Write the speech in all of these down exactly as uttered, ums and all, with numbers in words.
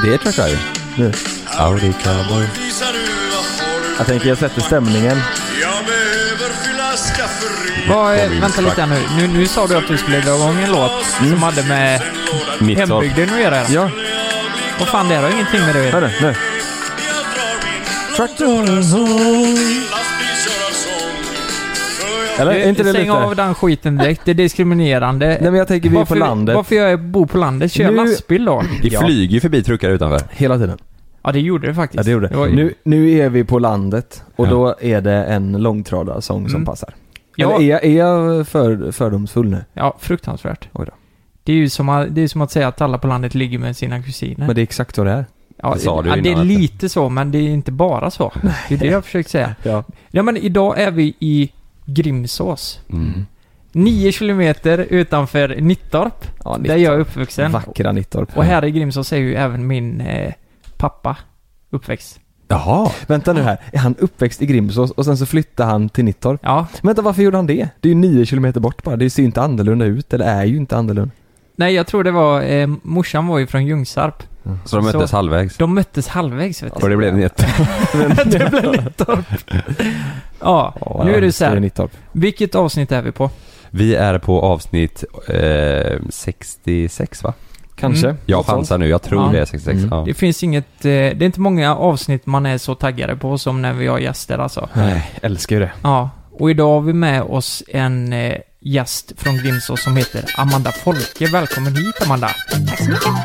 Det är Truck Driving. Nu. Audi Cowboy. Jag tänker jag sätter stämningen. Vad, är- vänta lite här nu. nu. Nu sa du att du skulle dra igång en låt Mm. som hade med Nittorp. hembygden att göra. Ja, Vad fan, det har ingenting med det att hör göra. du, nu. Eller, är inte det Stäng lite? av den skiten direkt. Det är diskriminerande. Nej, men jag tänker vi är på varför, landet. Varför jag bor på landet? Kör Nu- lastbil då? Det Ja. flyger ju förbi truckar utanför. Hela tiden. Ja, det gjorde det faktiskt. Ja, det gjorde det. var- Nu, nu är vi på landet och Ja. då är det en långtradarsång som Mm. passar. Ja. Eller är jag, är jag för, fördomsfull nu? Ja, fruktansvärt. Oj då. Det är ju som att, det är som att säga att alla på landet ligger med sina kusiner. Men det är exakt vad det är. ja, det sa du ja, det är innan, lite så, men det är inte bara så. Det är det jag försökt säga. Ja. Ja, men idag är vi i Grimsås. Mm. Nio kilometer utanför Nittorp, Ja, där jag är uppvuxen. Vackra Nittorp. Och här i Grimsås är ju även min eh, pappa uppväxt. Jaha. Vänta nu här, är han uppväxt i Grimsås och sen så flyttade han till Nittorp? Ja. Men vänta, varför gjorde han det? Det är ju nio kilometer bort bara, det ser ju inte annorlunda ut, eller är ju inte annorlunda. Nej, jag tror det var, eh, morsan var ju från Ljungsarp. Så de möttes Så- halvvägs. De möttes halvvägs, vet Och du. det blev ett. Det blev Nittorp. Ja, Ja, nu är det så är här. Nittorp. Vilket avsnitt är vi på? Vi är på avsnitt eh, sextiosex, va? Kanske. Mm. Jag Något sånt. chansar nu, jag tror Ja. det är sextiosex. Mm. Ja. Det finns inget, eh, det är inte många avsnitt man är så taggade på som när vi har gäster alltså. Nej, älskar ju det. Ja, och idag har vi med oss en eh, gäst från Grimsås som heter Amanda Folke. Välkommen hit, Amanda. Tack så mycket.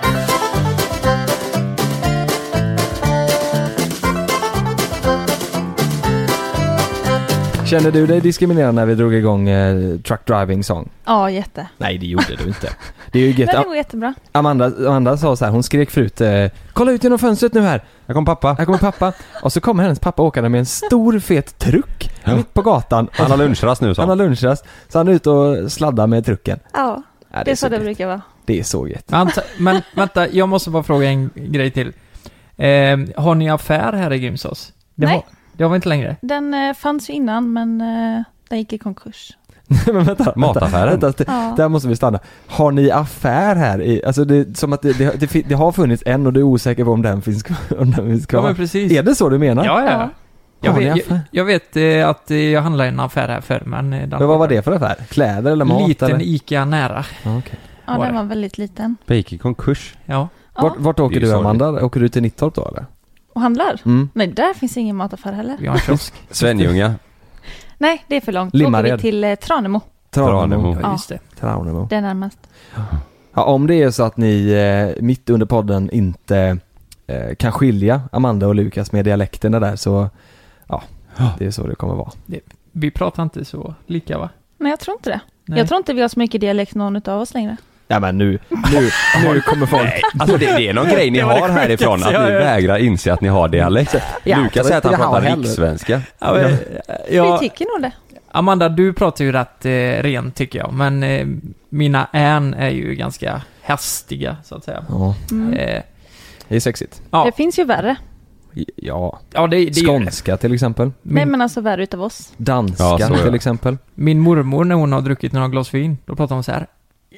Känner du dig diskriminerad när vi drog igång eh, Truck Driving Song? Ja, jätte. Nej, det gjorde du inte. Det är ju Men get- det går jättebra. Amanda, Amanda sa så här, hon skrek förut eh, kolla ut genom fönstret nu här. Här kom pappa. Här kommer pappa. Och så kommer hennes pappa åkande med en stor fet truck Ja. mitt på gatan. Han har lunchrast nu, så. Han har lunchrast. Så han är ute och sladdar med trucken. Ja, Ja, det är så det gött. brukar vara. Det är så gött. Men, men vänta, jag måste bara fråga en grej till. Eh, har ni affär här i Grimsås? Det Nej. Har, det har vi inte längre. Den eh, fanns ju innan, men eh, den gick i konkurs. Men vänta, vänta, Mataffären. vänta, det, Ja. där måste vi stanna. Har ni affär här i, alltså det är som att det, det, det, fi- det har funnits en och du är osäker på om den finns kvar. Om den finns Ja, kvar. men precis. Är det så du menar? Ja, ja. Ja. Jag Har ni vet, jag, affär? jag vet eh, att eh, jag handlade i en affär här förr, men... eh, den Men vad var det för affär? Kläder eller mat? Liten eller? Ica nära. Ja, okej. Ja, Var den det? var väldigt liten. Gick i konkurs. Ja. Ja. Vart, vart Det åker är ju du, sorgligt. Amanda? Åker du till Nittorp då eller? Och handlar? Mm. Nej, där finns ingen mataffär heller. Vi har en kiosk. Svenljunga. Nej, det är för långt. Då åker Limmared. vi till eh, Tranemo. Tranemo. Ja, Ja. just det. Tranemo. Det är närmast. Ja, om det är så att ni eh, mitt under podden inte eh, kan skilja Amanda och Lukas med dialekterna där så ja, det är så det kommer vara. Vi pratar inte så lika, va? Nej, jag tror inte det. Nej. Jag tror inte vi har så mycket dialekt någon av oss längre. Ja men nu, nu, nu kommer folk. Alltså det, det är någon grej ni Det var det har härifrån, sjukaste att jag ni hört. vägrar inse att ni har dialekt. Ja, Lukas säger att han jag har pratar heller. rikssvenska. Ja, men, Vi ja, tycker nog det. Amanda, du pratar ju rätt eh, rent tycker jag, men eh, mina än är ju ganska hästiga, så att säga. Ja, Mm. Eh, det är sexigt. ja, Det finns ju värre. Ja, ja det, det är ju skånska till exempel. Nej, min, men alltså värre utav oss. Danska Ja, så är det. till exempel. min mormor, när hon har druckit några glas vin, då pratar hon så här.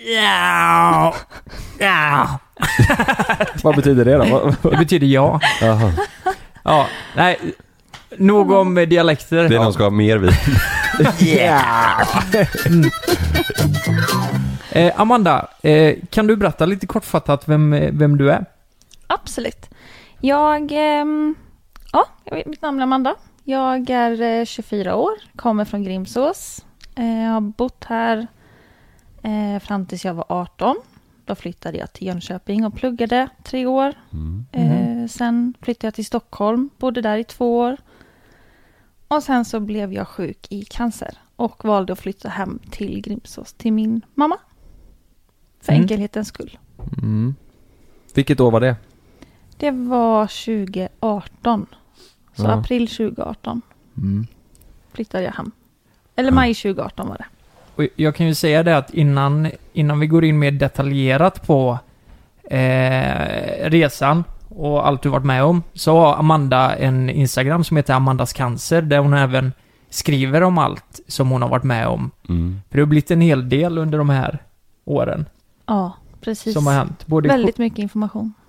Ja, ja. Vad betyder det då? Det betyder ja. Jaha. Ja, nej. Nog om eh, dialekter. Det är någon som ska ha mer vin. Eh, Amanda, eh, kan du berätta lite kortfattat vem, vem du är? Absolut. Jag, ehm, ja, jag vet, mitt namn är Amanda. Jag är eh, tjugofyra år, kommer från Grimsås. Eh, jag har bott här eh, fram tills jag var arton. Då flyttade jag till Jönköping och pluggade tre år. Mm. Eh, sen flyttade jag till Stockholm, bodde där i två år. Och sen så blev jag sjuk i cancer och valde att flytta hem till Grimsås till min mamma. För Mm. enkelhetens skull. Mm. Vilket år var det? Det var tjugo arton. Så Ja. april tjugo arton Mm. flyttade jag hem. Eller maj tjugo arton var det. Och jag kan ju säga det att innan, innan vi går in mer detaljerat på eh, resan och allt du varit med om, så har Amanda en Instagram som heter Amandas cancer, där hon även skriver om allt som hon har varit med om. Mm. För det har blivit en hel del under de här åren Ja, precis. som har hänt. Både, Väldigt mycket information.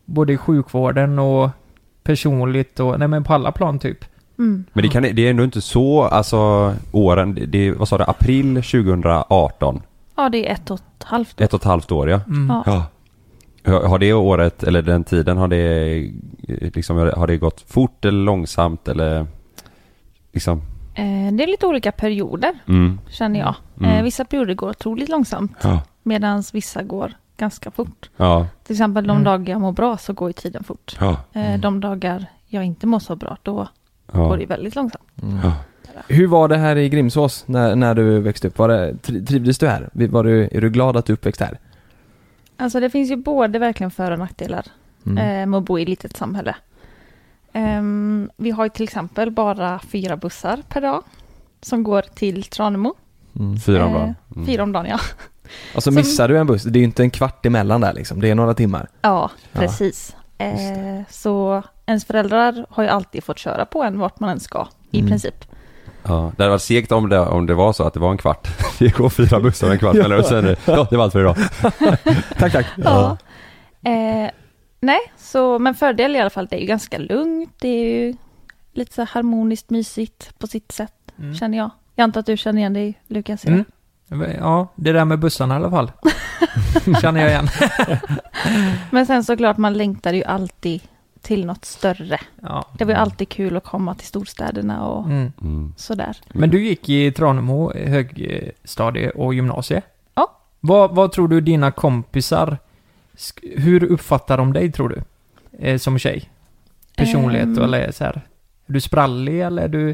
både i sjukvården och personligt och nej men på alla plan typ. Mm. Men det, kan, det är ändå inte så, alltså åren, det, det, vad sa du, april tjugo arton? Ja, det är ett och ett halvt år. Ett och ett halvt år, ja. Mm. Ja. Ja. Har har det året, eller den tiden, har det liksom, har det gått fort eller långsamt eller liksom? Eh, det är lite olika perioder, Mm. känner jag. Mm. Eh, vissa perioder går otroligt långsamt, Ja. medan vissa går ganska fort. Ja. Till exempel de Mm. dagar jag mår bra så går ju tiden fort. Ja. Eh, de dagar jag inte mår så bra, då Ja. går det väldigt långsamt. Mm. Ja. Hur var det här i Grimsås när, när du växte upp? Var det, tri- trivdes du här? Var du, är du glad att du uppväxt här? Alltså det finns ju både verkligen för- och nackdelar Mm. eh, med att bo i ett litet samhälle. Ehm, vi har ju till exempel bara fyra bussar per dag som går till Tranemo. Mm. Fyra om Eh, dagen. Mm. Fyra om dagen, ja. Alltså Som- missar du en buss, det är ju inte en kvart emellan där liksom, det är några timmar. Ja, Ja, precis. Eh, så ens föräldrar har ju alltid fått köra på en vart man än ska, i Mm. princip. Ja, det hade varit segt om det, om det var så att det var en kvart. Det går fyra bussar en kvart Ja. eller och sen, ja, det var allt för idag. Tack, tack. Ja. Eh, nej, så, men fördel i alla fall, det är ju ganska lugnt. Det är ju lite så här harmoniskt, mysigt på sitt sätt, Mm. känner jag. Jag antar att du känner igen dig, Lukas. i det. Mm. Ja, det där med bussarna i alla fall. Känner jag igen. Men sen såklart, man längtar ju alltid till något större. Ja. Det var ju alltid kul att komma till storstäderna och Mm. Mm. sådär. Men du gick i Tranemo högstadie och gymnasie. Ja. Vad, vad tror du dina kompisar, sk- hur uppfattar de dig tror du? Eh, som tjej? Personlighet Ehm. eller så här. Är du sprallig eller är du...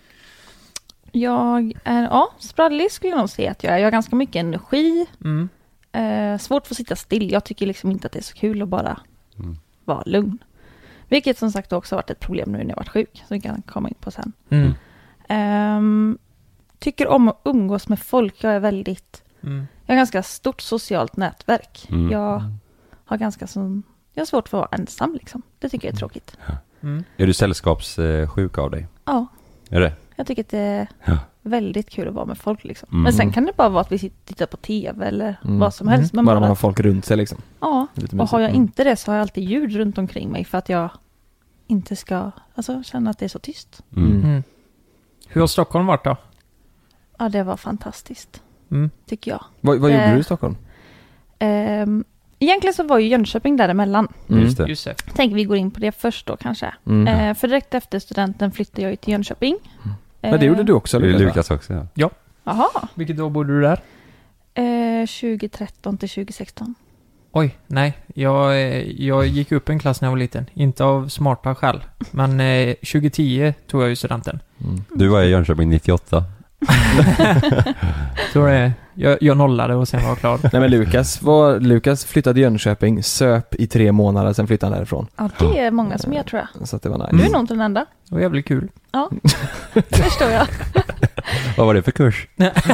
Jag är, ja, sprallig skulle jag nog säga att jag är. Jag har ganska mycket energi. Mm. Eh, svårt för att sitta still. Jag tycker liksom inte att det är så kul att bara Mm. vara lugn. Vilket som sagt också har varit ett problem nu när jag varit sjuk. Som vi kan komma in på sen. Mm. Ehm, tycker om att umgås med folk. Jag är väldigt... Mm. Jag har ganska stort socialt nätverk. Mm. Jag har ganska som... Jag har svårt för att vara ensam liksom. Det tycker jag är tråkigt. Mm. Är du sällskapssjuk av dig? Ja, Är det? jag tycker att det är Ja. väldigt kul att vara med folk liksom. Mm. Men sen kan det bara vara att vi sitter och tittar på tv eller Mm. vad som helst. Men Bara bara, man har folk runt sig liksom. ja, Lite och mysigt. har jag Mm. inte det så har jag alltid ljud runt omkring mig för att jag inte ska alltså, känna att det är så tyst. Mm. Mm. Mm. Hur har Stockholm varit då? Ja, det var fantastiskt, Mm. tycker jag. Vad, vad gjorde Eh. du i Stockholm? Ehm, egentligen så var ju Jönköping däremellan. Mm. Just det. Just det. Tänk vi går in på det först då kanske. Mm. Eh, för direkt efter studenten flyttade jag ju till Jönköping. Men det gjorde du också, Det är Lukas, va? Lukas också, ja. Jaha. Vilket år bodde du där? Eh, tjugo-tretton till tjugo-sexton. Oj, nej. Jag, eh, jag gick upp en klass när jag var liten. Inte av smarta skäl. Men eh, tjugo-tio tog jag ju studenten. Mm. Du var i Jönköping nittioåtta. Så det, jag, jag nollade och sen var jag klar. Nej men Lukas, var, Lukas flyttade till Jönköping, söp i tre månader, sen flyttade han därifrån. Ja, det är många som gör tror jag. Så att det var nice. Mm. Du är nog inte den enda. Det var jävligt kul. Ja, det förstår jag. Vad var det för kurs?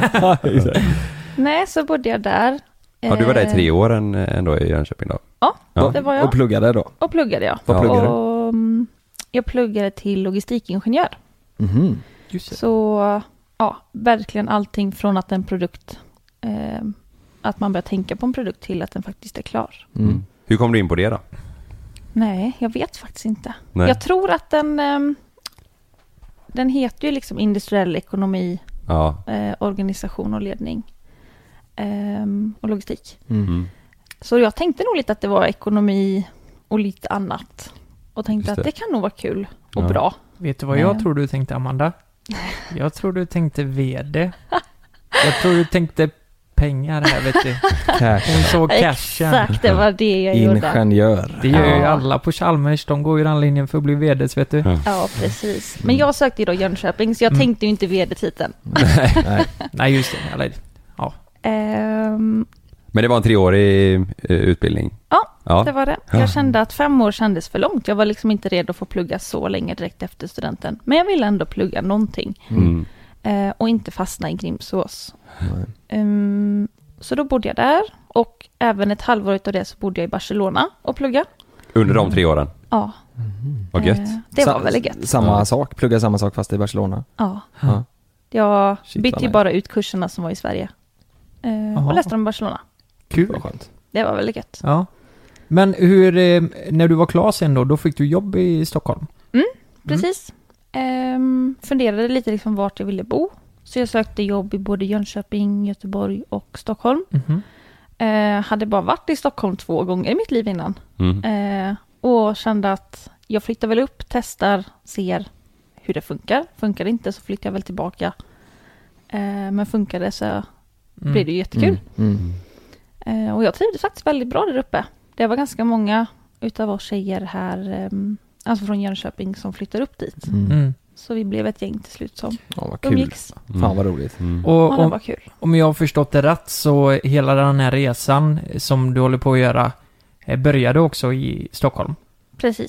Nej, så bodde jag där. Ja, du var där i Eh, tre år än- ändå i Jönköping då? Ja, Ja. det var jag. Och pluggade då? Och pluggade jag. Vad pluggade du? och, mm, jag pluggade till logistikingenjör. Mhm. Just det. Så ja, verkligen allting från att en produkt, eh, att man börjar tänka på en produkt till att den faktiskt är klar. Mm. Hur kom du in på det då? Nej, jag vet faktiskt inte. Nej. Jag tror att den, ehm, den heter ju liksom industriell ekonomi, Ja. eh, organisation och ledning ehm, och logistik. Mm. Mm. Så jag tänkte nog lite att det var ekonomi och lite annat. Och tänkte Just att det. det kan nog vara kul och Ja. bra. Vet du vad jag Nej. tror du tänkte, Amanda? Jag tror du tänkte V D. Jag tror du tänkte pengar här, vet du. Cash. Hon såg cashen. Exakt, det var det jag gjorde. Ingenjör. Det gör ju Ja. alla på Chalmers. De går ju den linjen för att bli V D, vet du. Ja. Ja, precis. Men jag sökte ju då Jönköping, så jag Mm. tänkte ju inte V D-titeln. Nej. Nej, just det. Eller, Ehm, Men det var en treårig eh, utbildning? Ja, Ja. det var det. Ja. Jag kände att fem år kändes för långt. Jag var liksom inte redo för att plugga så länge direkt efter studenten. Men jag ville ändå plugga någonting. Mm. Eh, och inte fastna i Grimsås. Nej. Ehm, så då bodde jag där. Och även ett halvår utav det så bodde jag i Barcelona och plugga. Under de tre åren? Ja, Vad gött. eh, det var Sa- väldigt gött. Samma Ja. sak, plugga samma sak fast i Barcelona. Ja. Ja. Jag Shit, bytte vad ju nice. bara ut kurserna som var i Sverige. Eh, Aha. och läste dem i Barcelona. kul. Vad skönt. Det var väldigt gött. Ja. Men hur, eh, när du var klar sen då, då fick du jobb i Stockholm? Mm, precis. Ehm, funderade lite liksom vart jag ville bo. Så jag sökte jobb i både Jönköping, Göteborg och Stockholm. Mhm. Eh, hade bara varit i Stockholm två gånger i mitt liv innan. Mm. Eh, och kände att jag flyttar väl upp, testar, ser hur det funkar. Funkar det inte så flyttar jag väl tillbaka. Eh, men funkar det så Mm. blir det ju jättekul. Mm. Mm. Eh, och jag trivdes faktiskt väldigt bra där uppe. Det var ganska många utav oss tjejer här, eh, alltså från Jönköping, som flyttade upp dit. Mm. Mm. Så vi blev ett gäng till slut som Ja, vad kul. umgicks. Fan vad roligt. Mm. Och Ja, det om, var kul. om jag har förstått det rätt så hela den här resan som du håller på att göra eh, började också i Stockholm. Precis.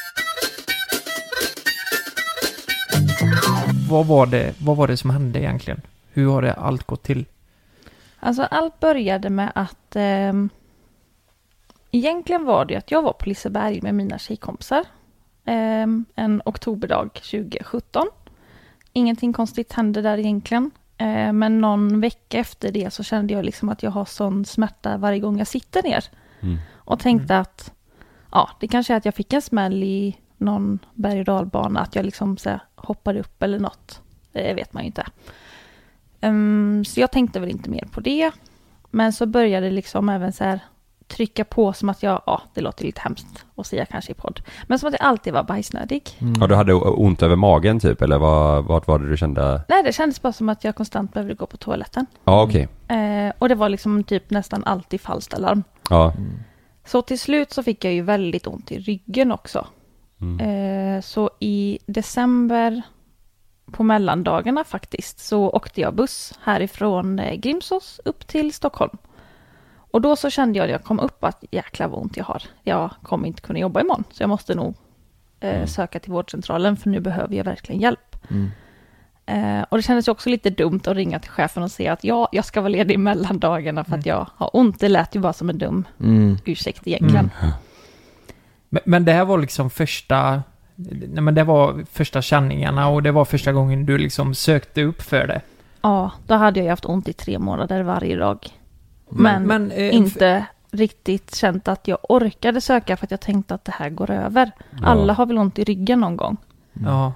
Vad var det, vad var det som hände egentligen? Hur har det allt gått till? Alltså allt började med att ehm, egentligen var det att jag var på Liseberg med mina tjejkompisar ehm, en oktoberdag tjugo sjutton. Ingenting konstigt hände där egentligen. Eh, men någon vecka efter det så kände jag liksom att jag har sån smärta varje gång jag sitter ner. Mm. Och tänkte att ja, det kanske är att jag fick en smäll i någon berg- och dalbana. Att jag liksom så här, hoppade upp eller något. Det vet man ju inte. Um, så jag tänkte väl inte mer på det. Men så började det liksom även så här trycka på som att jag, ja, det låter lite hemskt att säga kanske i podd. Men som att jag alltid var bajsnödig. Mm. Ja, du hade ont över magen typ, eller vad, vad var det du kände? Nej, det kändes bara som att jag konstant behövde gå på toaletten. Ja, okej. Eh, och det var liksom typ nästan alltid falskt alarm. Ja. Så till slut så fick jag ju väldigt ont i ryggen också. Mm. Eh, så i december på mellandagarna faktiskt så åkte jag buss härifrån eh, Grimsås upp till Stockholm. Och då så kände jag när jag kom upp att jäklar vad ont jag har. Jag kommer inte kunna jobba imorgon så jag måste nog eh, Mm. söka till vårdcentralen för nu behöver jag verkligen hjälp. Mm. Eh, och det kändes ju också lite dumt att ringa till chefen och säga att ja, jag ska vara ledig i mellandagarna för att jag har ont. Det lät ju bara som en dum Mm. ursäkt egentligen. Men, men det här var liksom första... Nej, men det var första känningarna och det var första gången du liksom sökte upp för det. Ja, då hade jag ju haft ont i tre månader varje dag. Men, Men, eh, inte riktigt känt att jag orkade söka för att jag tänkte att det här går över. Ja. Alla har väl ont i ryggen någon gång. Ja.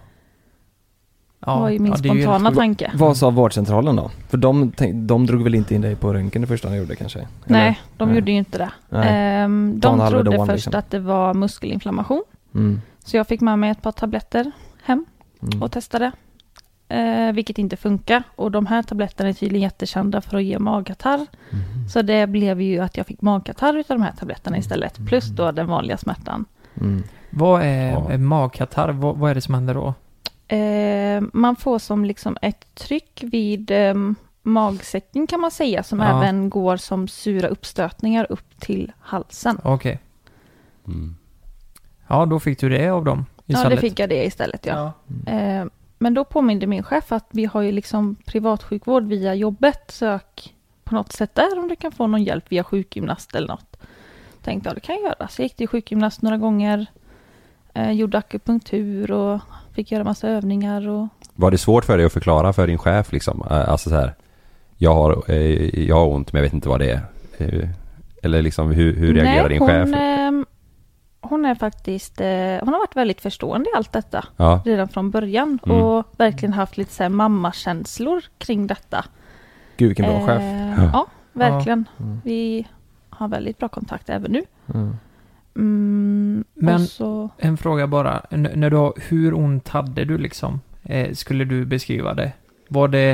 Det var ju min ja, det är ju spontana helt- tanke. Vad sa vårdcentralen då? För de, tänk, de drog väl inte in dig på röntgen det första de gjorde kanske? Eller? Nej, de Nej. gjorde ju inte det. Nej. Ehm, Ta en de trodde Alvedon, först liksom. att det var muskelinflammation. Mm. Så jag fick med mig ett par tabletter hem Mm. och testade. Eh, vilket inte funkar. Och de här tabletterna är tydligen jättekända för att ge magkatarr. Mm. Så det blev ju att jag fick magkatarr utav de här tabletterna istället. Plus då den vanliga smärtan. Mm. Vad är Ja. ja. magkatarr? Vad, vad är det som händer då? Eh, man får som liksom ett tryck vid eh, magsäcken kan man säga. Som Ja. även går som sura uppstötningar upp till halsen. Okej. Mm. Ja, då fick du det av dem Ja, istället. det fick jag det istället, ja. Ja. Eh, men då påminde min chef att vi har ju liksom privatsjukvård via jobbet. Sök på något sätt där om du kan få någon hjälp via sjukgymnast eller något. Tänkte jag, det kan jag göra. Så jag gick till sjukgymnast några gånger. Eh, gjorde akupunktur och fick göra massa övningar. Och... Var det svårt för dig att förklara för din chef liksom? Eh, Alltså så här, jag har, eh, jag har ont men jag vet inte vad det är. Eh, Eller liksom hur, hur reagerar Nej, din hon, chef? eh, hon är faktiskt, eh, hon har varit väldigt förstående i allt detta. Ja. Redan från början. Mm. Och verkligen haft lite så här mammakänslor kring detta. Gud vilken bra chef. Eh, ja, verkligen. Mm. Vi har väldigt bra kontakt även nu. Mm. Mm, Men- och så, En fråga bara. N- när du, har- hur ont hade du liksom? Eh, skulle du beskriva det? Var det...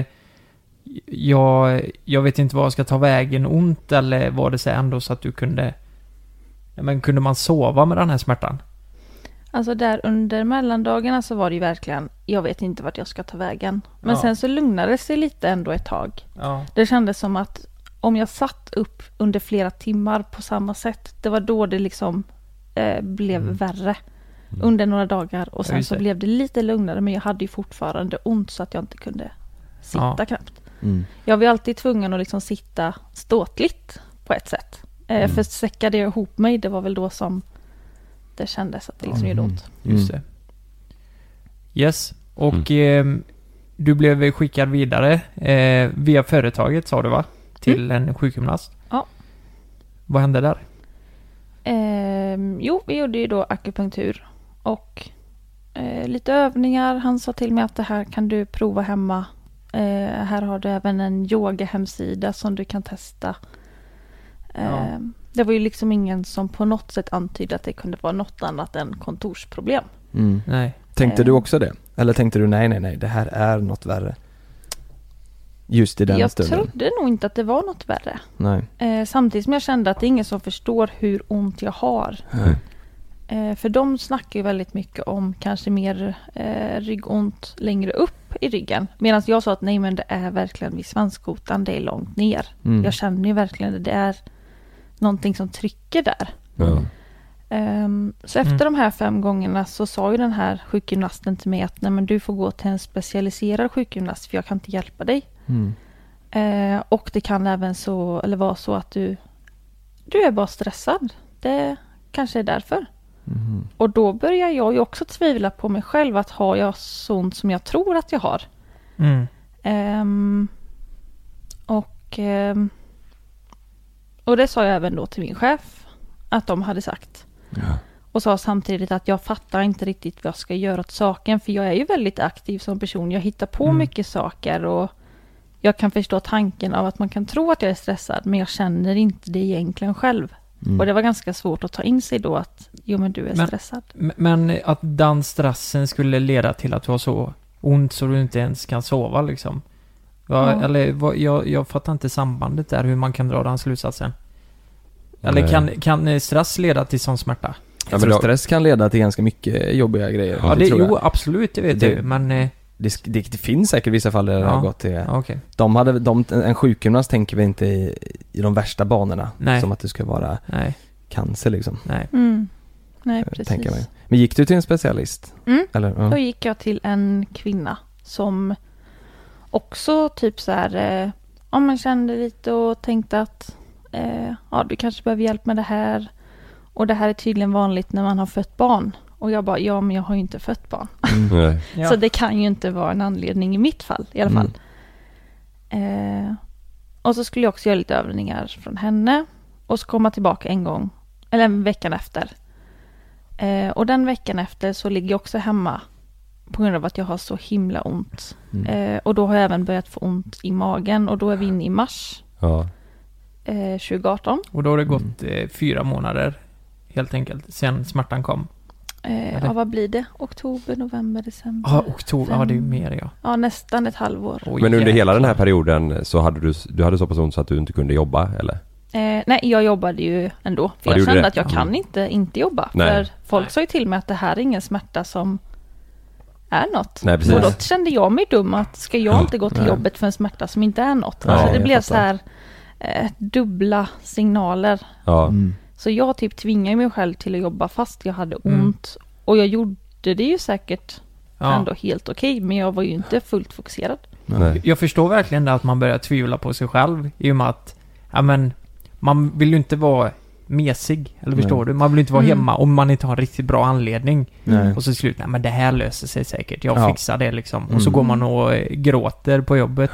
Jag, jag vet inte vad jag ska ta vägen ont eller var det så ändå så att du kunde... Ja, men kunde man sova med den här smärtan? alltså där under mellandagarna så var det ju verkligen, jag vet inte vart jag ska ta vägen. Men Ja. sen så lugnade det sig lite ändå ett tag. Ja. Det kändes som att om jag satt upp under flera timmar på samma sätt, det var då det liksom eh, blev Mm. värre. Mm. Under några dagar och Ja, sen just så det. blev det lite lugnare men jag hade ju fortfarande ont så att jag inte kunde sitta Ja. knappt. Mm. Jag var ju alltid tvungen att liksom sitta ståtligt på ett sätt. Eh, Mm. För säckade jag ihop mig, det var väl då som det kändes att det liksom gjorde Mm. ont. Just Mm. det. Yes. Och ehm, du blev skickad vidare eh, via företaget sa du va? Till en sjukgymnast. Ja. Vad hände där? Ehm, jo, vi gjorde ju då akupunktur och eh, lite övningar. Han sa till mig att det här kan du prova hemma. Eh, här har du även en yoga-hemsida som du kan testa. Eh, det var ju liksom ingen som på något sätt antydde att det kunde vara något annat än kontorsproblem. Mm. Nej. Tänkte Eh. du också det? Eller tänkte du nej, nej, nej, det här är något värre? Just i den Jag stunden? trodde nog inte att det var något värre. Nej. Eh, samtidigt som jag kände att det är ingen som förstår hur ont jag har. Nej. Eh, för de snackar ju väldigt mycket om kanske mer eh, ryggont längre upp i ryggen. Medan jag sa att nej, men det är verkligen vid svanskotan, det är långt ner. Mm. Jag känner ju verkligen att det är någonting som trycker där. Ja. Um, så efter Mm. de här fem gångerna så sa ju den här sjukgymnasten till mig att nej, men du får gå till en specialiserad sjukgymnast för jag kan inte hjälpa dig. Mm. Eh, och det kan även så, eller vara så att du, du är bara stressad. Det kanske är därför. Mm. Och då börjar jag ju också tvivla på mig själv att har jag sånt som jag tror att jag har. Mm. Ehm, och, ehm, och det sa jag även då till min chef att de hade sagt. Ja. Och sa samtidigt att jag fattar inte riktigt vad jag ska göra åt saken. För jag är ju väldigt aktiv som person. Jag hittar på Mm. mycket saker och jag kan förstå tanken av att man kan tro att jag är stressad. Men jag känner inte det egentligen själv. Mm. Och det var ganska svårt att ta in sig då att jo men du är Men- stressad. M- Men att den stressen skulle leda till att du har så ont så du inte ens kan sova liksom. Ja, Ja. Eller vad, jag, jag fattar inte sambandet där, hur man kan dra den slutsatsen. Eller Nej. kan, kan stress leda till sån smärta? Jag men tror då- stress kan leda till ganska mycket jobbiga grejer. Ja, det, tror jag. jo, absolut, det vet Det- jag ju, men... eh, Det, det, det finns säkert vissa fall där det Ja. har gått till... Ja, okej. De hade, de, en sjukgymnast tänker vi inte i, i de värsta banorna. Nej. Som att det ska vara Nej, cancer liksom. nej. Mm. Nej, eh, precis. tänker jag mig. Men gick du till en specialist? Mm. Eller? Ja. Då gick jag till en kvinna som också typ så här, eh, ja man kände lite och tänkte att eh, ja du kanske behöver hjälp med det här. Och det här är tydligen vanligt när man har fött barn. Och jag bara, ja men jag har ju inte fött barn. Mm. Nej. Ja. Så det kan ju inte vara en anledning i mitt fall i alla fall. Eh, och så skulle jag också göra lite övningar från henne. Och så komma tillbaka en gång, eller en veckan efter. Eh, och den veckan efter så ligger jag också hemma. På grund av att jag har så himla ont. Mm. Eh, och då har jag även börjat få ont i magen. Och då är vi inne i mars Ja. eh, tjugo arton. Och då har det gått eh, fyra månader, helt enkelt, sen smärtan kom. Eh, Eller? ja, vad blir det? Oktober, november, december. Ja, oktober, ja det är ju Fem. mer ja. Ja, nästan ett halvår. Oj, Men under hela den här jäklar. perioden så hade du, du hade så pass ont så att du inte kunde jobba, eller? Eh, nej, jag jobbade ju ändå. För Ja, du jag gjorde kände det? att jag Ja. kan inte inte jobba. Nej. För folk Nej. sa ju till mig att det här är ingen smärta som är något. Nej, precis. Och då kände jag mig dum att ska jag Ja. inte gå till Nej. jobbet för en smärta som inte är något. Ja, alltså det jag blev fattar. så här eh, dubbla signaler. Ja. Mm. Så jag typ tvingade mig själv till att jobba fast jag hade Mm. ont. Och jag gjorde det ju säkert Ja. ändå helt okej. Men jag var ju inte fullt fokuserad. Nej. Jag förstår verkligen det att man börjar tvivla på sig själv i och med att, ja men, man vill ju inte vara mesig, eller Nej. förstår du? Man vill ju inte vara Mm. hemma om man inte har en riktigt bra anledning. Nej. Och så slut, nej men det här löser sig säkert, jag Ja. fixar det liksom. Och så Mm. går man och eh, gråter på jobbet.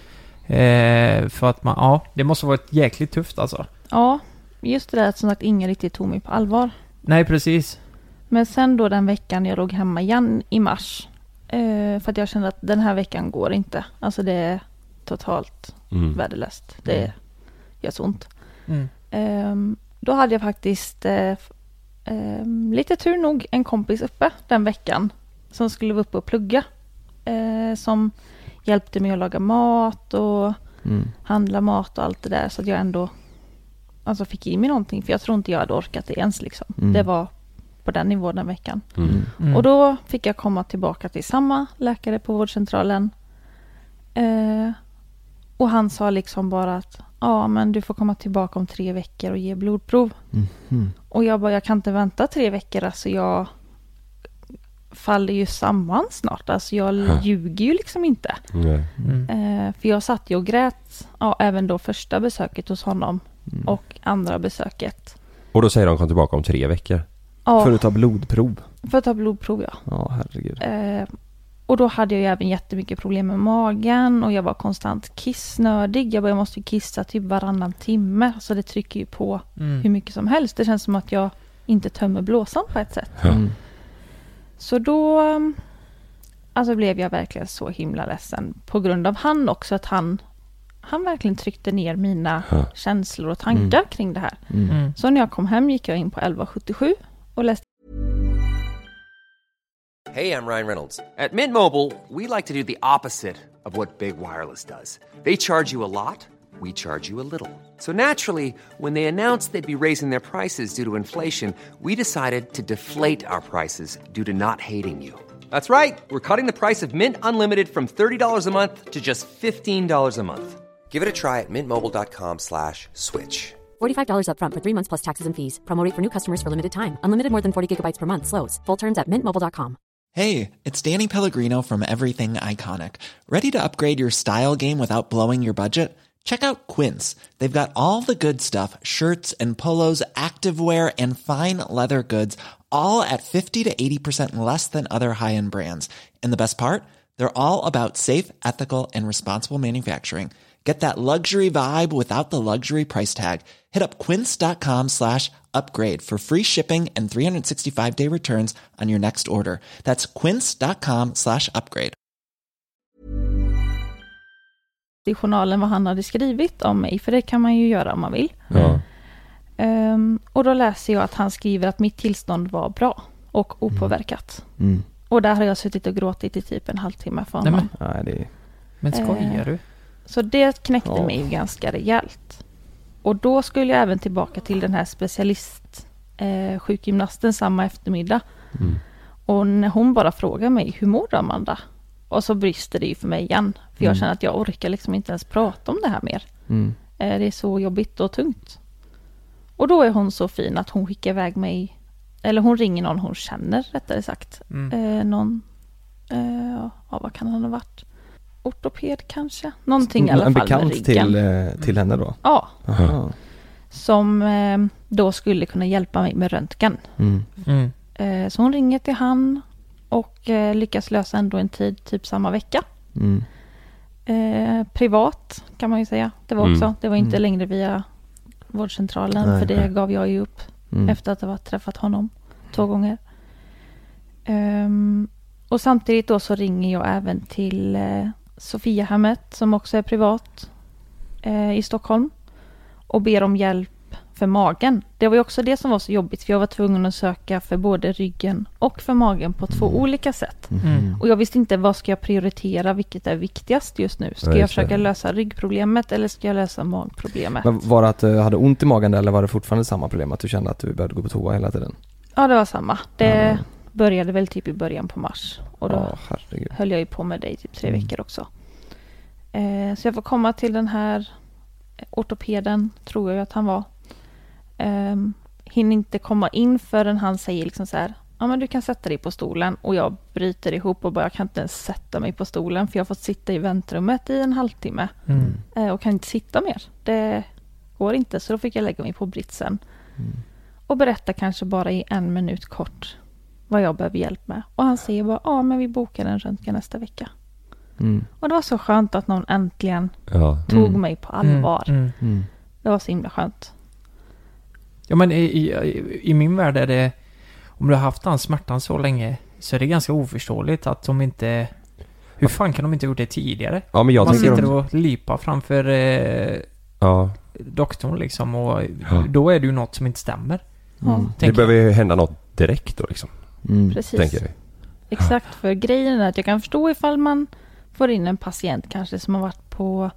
Eh, för att man, ja, det måste vara ett jäkligt tufft alltså. Ja, just det där att som sagt ingen riktigt tog mig på allvar. Nej, precis. Men sen då den veckan jag låg hemma igen i mars. Eh, för att jag kände att den här veckan går inte. Alltså det är totalt Mm. värdelöst. Det Mm. gör så ont. Mm. Eh, då hade jag faktiskt eh, f- eh, lite tur nog en kompis uppe den veckan. Som skulle vara uppe och plugga. Eh, som hjälpte mig att laga mat och Mm. handla mat och allt det där. Så att jag ändå alltså fick i mig någonting. För jag tror inte jag hade orkat det ens liksom. Mm. Det var på den nivån den veckan. Mm. Mm. Och då fick jag komma tillbaka till samma läkare på vårdcentralen. Eh, och han sa liksom bara att ja men du får komma tillbaka om tre veckor och ge blodprov. Mm. Och jag bara, jag kan inte vänta tre veckor. Alltså jag faller ju samman snart. Alltså jag Ja. ljuger ju liksom inte. Nej. Mm. Eh, för jag satt ju och grät. Ja, även då första besöket hos honom. Mm. Och andra besöket. Och då säger de kom tillbaka om tre veckor. Ja, För för, att ta blodprov. att ta blodprov ja. Ja, herregud. Eh, Och då hade jag ju även jättemycket problem med magen och jag var konstant kissnödig. Jag bara, jag måste ju kissa typ varannan timme. Så det trycker ju på Mm. hur mycket som helst. Det känns som att jag inte tömmer blåsan på ett sätt. Mm. Så då alltså blev jag verkligen så himla ledsen. På grund av han också. Att han, han verkligen tryckte ner mina Ja. känslor och tankar Mm. kring det här. Mm. Mm. Så när jag kom hem gick jag in på elva sjuttiosju och läste. Hey, I'm Ryan Reynolds. At Mint Mobile, we like to do the opposite of what Big Wireless does. They charge you a lot, we charge you a little. So naturally, when they announced they'd be raising their prices due to inflation, we decided to deflate our prices due to not hating you. That's right. We're cutting the price of Mint Unlimited from thirty dollars a month to just fifteen dollars a month. Give it a try at mintmobile.com slash switch. forty-five dollars up front for three months plus taxes and fees. Promo rate for new customers for limited time. Unlimited more than forty gigabytes per month slows. Full terms at mint mobile dot com. Hey, it's Danny Pellegrino from Everything Iconic. Ready to upgrade your style game without blowing your budget? Check out Quince. They've got all the good stuff, shirts and polos, activewear, and fine leather goods, all at fifty to eighty percent less than other high-end brands. And the best part? They're all about safe, ethical, and responsible manufacturing. Get that luxury vibe without the luxury price tag. Hit up quince.com slash upgrade for free shipping and three sixty-five day returns on your next order. That's quince.com slash upgrade. I journalen vad han hade skrivit om mig. För det kan man ju göra om man vill. Ja. Um, och då läser jag att han skriver att mitt tillstånd var bra och opåverkat. Mm. Och där har jag suttit och gråtit i typ en halvtimme för Nej, honom. men, Nej, det är... men skojar Eh. du? Så det knäckte Ja. mig ju ganska rejält. Och då skulle jag även tillbaka till den här specialist eh, sjukgymnasten samma eftermiddag. Mm. Och när hon bara frågar mig, hur mår du, Amanda? Och så brister det ju för mig igen. För jag Mm. känner att jag orkar liksom inte ens prata om det här mer. Mm. Eh, det är så jobbigt och tungt. Och då är hon så fin att hon skickar iväg mig. Eller hon ringer någon hon känner, rättare sagt. Mm. Eh, någon, eh, ja vad kan han ha varit? Ortoped kanske? Någonting i alla En fall bekant med ryggen. till, eh, till henne då? Ja, Aha. som eh, då skulle kunna hjälpa mig med röntgen. Mm. Mm. Eh, så hon ringer till han och eh, lyckas lösa ändå en tid typ samma vecka. Mm. Eh, privat kan man ju säga. Det var också. Mm. Det var inte Mm. längre via vårdcentralen. Nej, för det nej. gav jag ju upp Mm. efter att ha träffat honom två gånger. Ehm, och samtidigt då så ringer jag även till eh, Sofiahemmet som också är privat eh, i Stockholm och ber om hjälp för magen. Det var ju också det som var så jobbigt för jag var tvungen att söka för både ryggen och för magen på två Mm. olika sätt. Mm. Och jag visste inte vad ska jag prioritera, vilket är viktigast just nu. Ska Ja, just jag försöka det. lösa ryggproblemet eller ska jag lösa magproblemet? Men var det att du hade ont i magen eller var det fortfarande samma problem? Att du kände att du behövde gå på toa hela tiden? Ja, det var samma. Det Ja. började väl typ i början på mars. Och då Ja, herregud. höll jag ju på med det i typ tre Mm. veckor också. Eh, så jag får komma till den här ortopeden, tror jag att han var. Eh, hinner inte komma in förrän han säger liksom så här, ja men du kan sätta dig på stolen. Och jag bryter ihop och bara, jag kan inte ens sätta mig på stolen för jag har fått sitta i väntrummet i en halvtimme. Mm. Eh, och kan inte sitta mer. Det går inte, så då fick jag lägga mig på britsen. Mm. Och berätta kanske bara i en minut kort vad jag behöver hjälp med. Och han säger bara, ja men vi bokar en röntgen nästa vecka. Mm. Och det var så skönt att någon äntligen Ja. tog Mm. mig på allvar. Mm. Mm. Mm. Det var så himla skönt. Ja men i, i, i min värld är det, om du har haft den smärtan så länge, så är det ganska oförståeligt att de inte, hur fan kan de inte gjort det tidigare? Ja, men jag Man tänker... sitter och lipar framför eh, Ja. doktorn liksom och Ja. då är det ju något som inte stämmer. Mm. Det tänker behöver ju hända något direkt då liksom. Mm. Precis. Tänker vi. Exakt, för grejen är att jag kan förstå ifall man får in en patient kanske som har varit på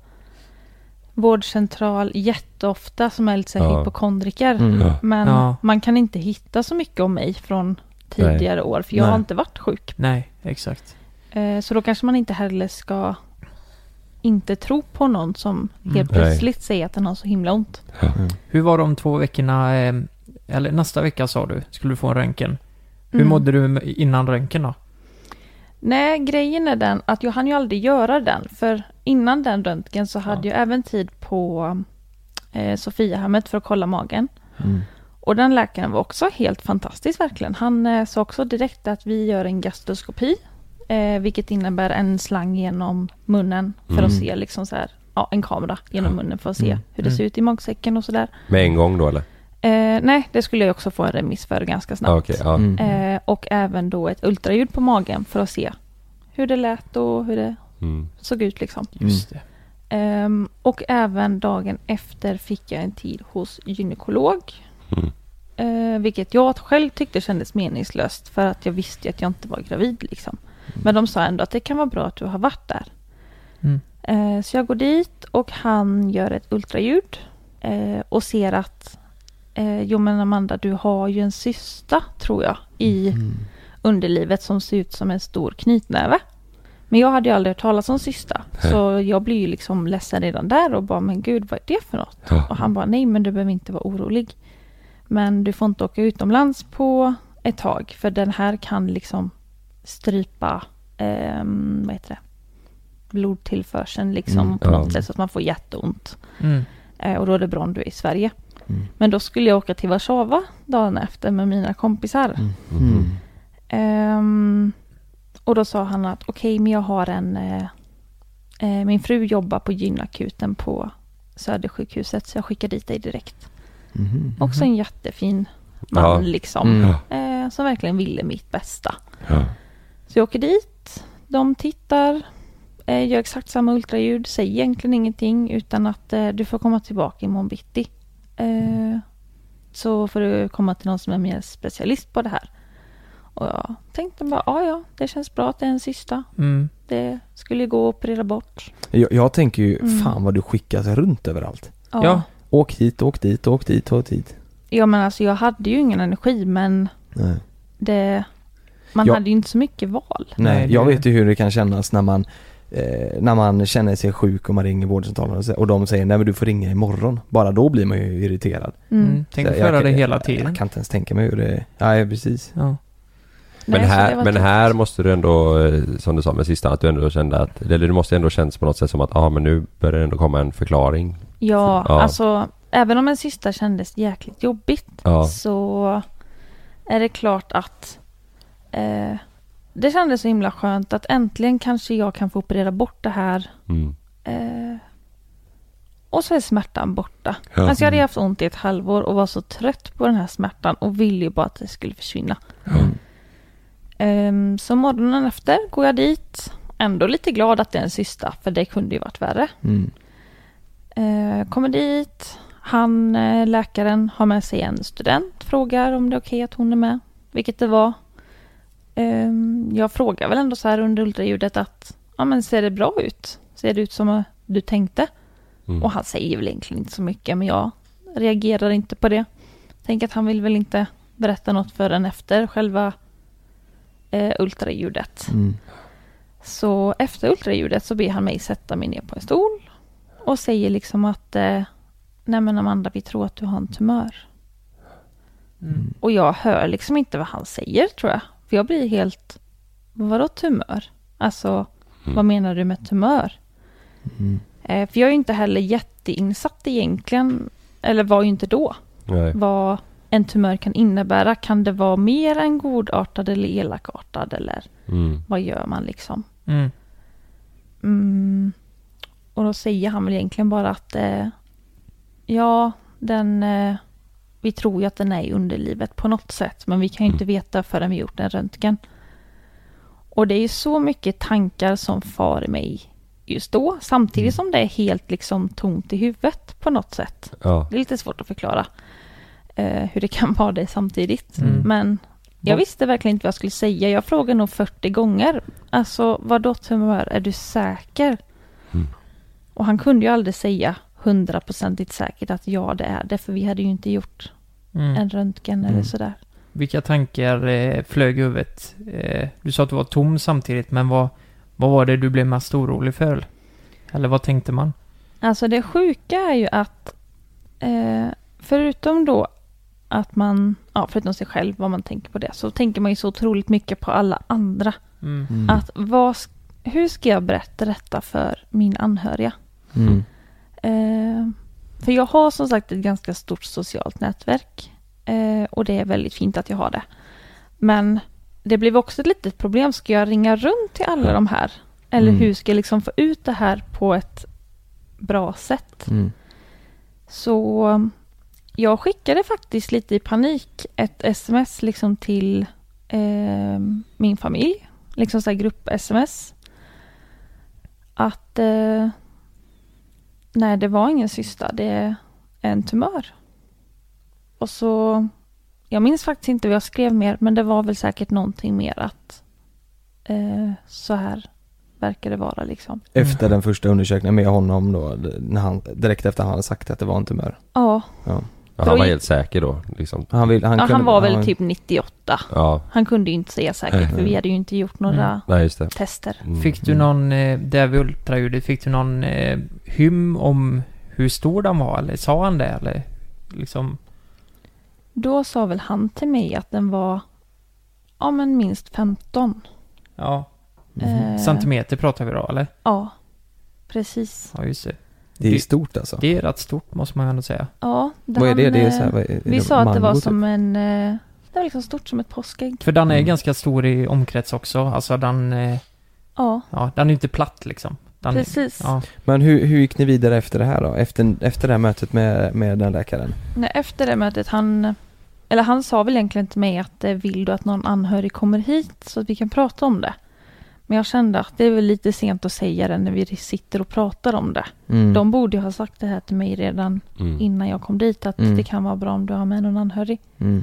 vårdcentral jätteofta som är lite så här Ja. hypokondriker. Mm. Ja. Men Ja. man kan inte hitta så mycket om mig från tidigare år för jag Nej. har inte varit sjuk. Nej, exakt. Eh, så då kanske man inte heller ska inte tro på någon som Mm. helt Nej. plötsligt säger att den har så himla ont. Mm. Hur var de två veckorna, eh, eller nästa vecka sa du, skulle du få en röntgen. Hur Mm. mådde du innan röntgen då? Nej, grejen är den att jag hann ju aldrig göra den. För innan den röntgen så hade Ja. jag även tid på eh, Sofiahemmet för att kolla magen. Mm. Och den läkaren var också helt fantastisk verkligen. Han eh, sa också direkt att vi gör en gastroskopi Eh, vilket innebär en slang genom munnen för Mm. att se liksom så här, ja, en kamera genom munnen för att se Mm. hur det ser ut i magsäcken och sådär. Med en gång då eller? Eh, nej, det skulle jag också få en remiss för ganska snabbt. Ah, okej, ja. Mm. Eh, och även då ett ultraljud på magen för att se hur det lät och hur det Mm. såg ut liksom. Just det. Ehm, och även dagen efter fick jag en tid hos gynekolog. Mm. Eh, vilket jag själv tyckte kändes meningslöst för att jag visste att jag inte var gravid liksom. Men de sa ändå att det kan vara bra att du har varit där. Mm. Eh, så jag går dit och han gör ett ultraljud eh, och ser att eh, jo men Amanda, du har ju en cysta tror jag i Mm. underlivet som ser ut som en stor knytnäve. Men jag hade ju aldrig hört talas om cysta. Så jag blir ju liksom ledsen redan där och bara, men gud, vad är det för något? Ja. Och han bara, nej men du behöver inte vara orolig. Men du får inte åka utomlands på ett tag. För den här kan liksom strypa, ehm, vad heter det? Blodtillförseln liksom Mm, på ja. något sätt så att man får jätteont. Mm. Eh, och då är det bra om du är i Sverige. Mm. Men då skulle jag åka till Warszawa dagen efter med mina kompisar. Mm. Ehm, och då sa han att okej, men jag har en eh, eh, min fru jobbar på gynakuten på Södersjukhuset så jag skickar dit dig direkt. Mhm. Också en jättefin man Ja. liksom. Mm. Eh, som verkligen ville mitt bästa. Ja. Så jag åker dit, de tittar, eh, gör exakt samma ultraljud, säger egentligen ingenting utan att eh, du får komma tillbaka imorgon bitti. Eh, så får du komma till någon som är mer specialist på det här. Och jag tänkte bara, ja ja, det känns bra att det är en cysta. Mm. Det skulle ju gå att operera bort. Jag, jag tänker ju, Mm. fan vad du skickas runt överallt. Ja. Ja. Åk hit, åk dit, åk dit, åk dit. Ja men alltså jag hade ju ingen energi men Nej. det, man Ja. hade ju inte så mycket val. Nej, Nej, det- jag vet ju hur det kan kännas när man eh, när man känner sig sjuk och man ringer vårdcentralen och, sä- och de säger nej men du får ringa imorgon. Bara då blir man ju irriterad. Mm. Mm. Tänk Så att jag föra kan- det hela Jag, tiden. jag kan inte ens tänka mig hur det ja, ja precis. Ja. Men, Nej, så det här, var men tufft. här måste du ändå, eh, som du sa med sista, att du ändå kände att, eller det måste ändå kännas på något sätt som att, ja ah, men nu börjar det ändå komma en förklaring. Ja, Ja. alltså även om en sista kändes jäkligt jobbigt Ja. så är det klart att eh, det kändes så himla skönt att äntligen kanske jag kan få operera bort det här Mm. eh, och så är smärtan borta. Ja. Alltså jag hade haft ont i ett halvår och var så trött på den här smärtan och ville ju bara att det skulle försvinna. Mm. Ehm, så morgonen efter går jag dit, ändå lite glad att det är en cysta för det kunde ju varit värre. Mm. Eh, kommer dit, han, eh, läkaren har med sig en student, frågar om det är okej att hon är med, vilket det var. Ehm, jag frågar väl ändå så här under ultraljudet att, ja men ser det bra ut? Ser det ut som eh, du tänkte? Mm. Och han säger väl egentligen inte så mycket, men jag reagerar inte på det. Tänk att han vill väl inte berätta något förrän efter själva eh, ultraljudet. Mm. Så efter ultraljudet så ber han mig sätta mig ner på en stol och säger liksom att eh, nej men Amanda, vi tror att du har en tumör. Mm. Och jag hör liksom inte vad han säger tror jag. För jag blir helt, vadå tumör? Alltså, Mm. vad menar du med tumör? Mm. Eh, för jag är ju inte heller jätteinsatt egentligen, eller var ju inte då, Nej. vad en tumör kan innebära. Kan det vara mer än godartad eller elakartad eller Mm. vad gör man liksom? Mm. Mm. Och då säger han väl egentligen bara att eh, ja, den eh, vi tror ju att den är i underlivet på något sätt, men vi kan ju inte veta förrän vi gjort en röntgen. Och det är ju så mycket tankar som far i mig just då, samtidigt som det är helt liksom tomt i huvudet på något sätt. Ja. Det är lite svårt att förklara eh, hur det kan vara det samtidigt. Mm. Men jag Vad- visste verkligen inte vad jag skulle säga. Jag frågade nog fyrtio gånger. Alltså, vadå tumör? Är du säker? Mm. Och han kunde ju aldrig säga hundraprocentigt säkert att ja, det är det. För vi hade ju inte gjort Mm. en röntgen eller Mm. sådär. Vilka tankar eh, flög i huvudet? Eh, du sa att du var tom samtidigt, men vad, vad var det du blev mest orolig för? Eller vad tänkte man? Alltså det sjuka är ju att eh, förutom då att man, ja förutom sig själv, vad man tänker på det, så tänker man ju så otroligt mycket på alla andra. Mm. Mm. Att vad, sk- hur ska jag berätta detta för min anhöriga? Mm. Eh, för jag har som sagt ett ganska stort socialt nätverk. Eh, och det är väldigt fint att jag har det. Men det blev också ett litet problem. Ska jag ringa runt till alla de här? Eller Mm. hur ska jag liksom få ut det här på ett bra sätt? Mm. Så jag skickade faktiskt lite i panik ett sms liksom till eh, min familj. Liksom så här grupp-sms. Att eh, nej, det var ingen cysta. Det är en tumör. Och så, jag minns faktiskt inte vad jag skrev mer, men det var väl säkert någonting mer att eh, så här verkar det vara liksom. Efter den första undersökningen med honom då, när han, direkt efter han hade sagt att det var en tumör. Ja. Ja. Ja, han var helt säker då liksom. Han, vill, han, Ja, kunde, han var väl han, typ nittioåtta. Ja, Han kunde ju inte säga säkert, för vi hade ju inte gjort några Mm. nej just det. tester. Mm. Fick du någon, eh, där vid ultraljudet, fick du någon eh, hym om hur stor den var? Eller sa han det? Eller liksom... Då sa väl han till mig att den var, ja men minst femton. Ja, Eh, centimeter pratar vi då, eller? Ja, precis. Ja, just det. det är det- stort alltså. Det är rätt stort, måste man ändå säga. Ja, Vad är det? han, Det är eh, så här, vad är, är vi det sa att det var mango, som typ? en, eh, det var liksom stort som ett påskägg. För den är Mm. ganska stor i omkrets också. Alltså den, eh, Ja, ja, den är inte platt liksom. Den, precis. Ja. Men hur, hur gick ni vidare efter det här då? Efter, efter det här mötet med, med den läkaren? Nej, efter det mötet, han, eller han sa väl egentligen till mig att eh, vill du att någon anhörig kommer hit så att vi kan prata om det. Men jag kände att det är väl lite sent att säga det när vi sitter och pratar om det. Mm. De borde ju ha sagt det här till mig redan Mm. innan jag kom dit, att Mm. det kan vara bra om du har med någon anhörig. Mm.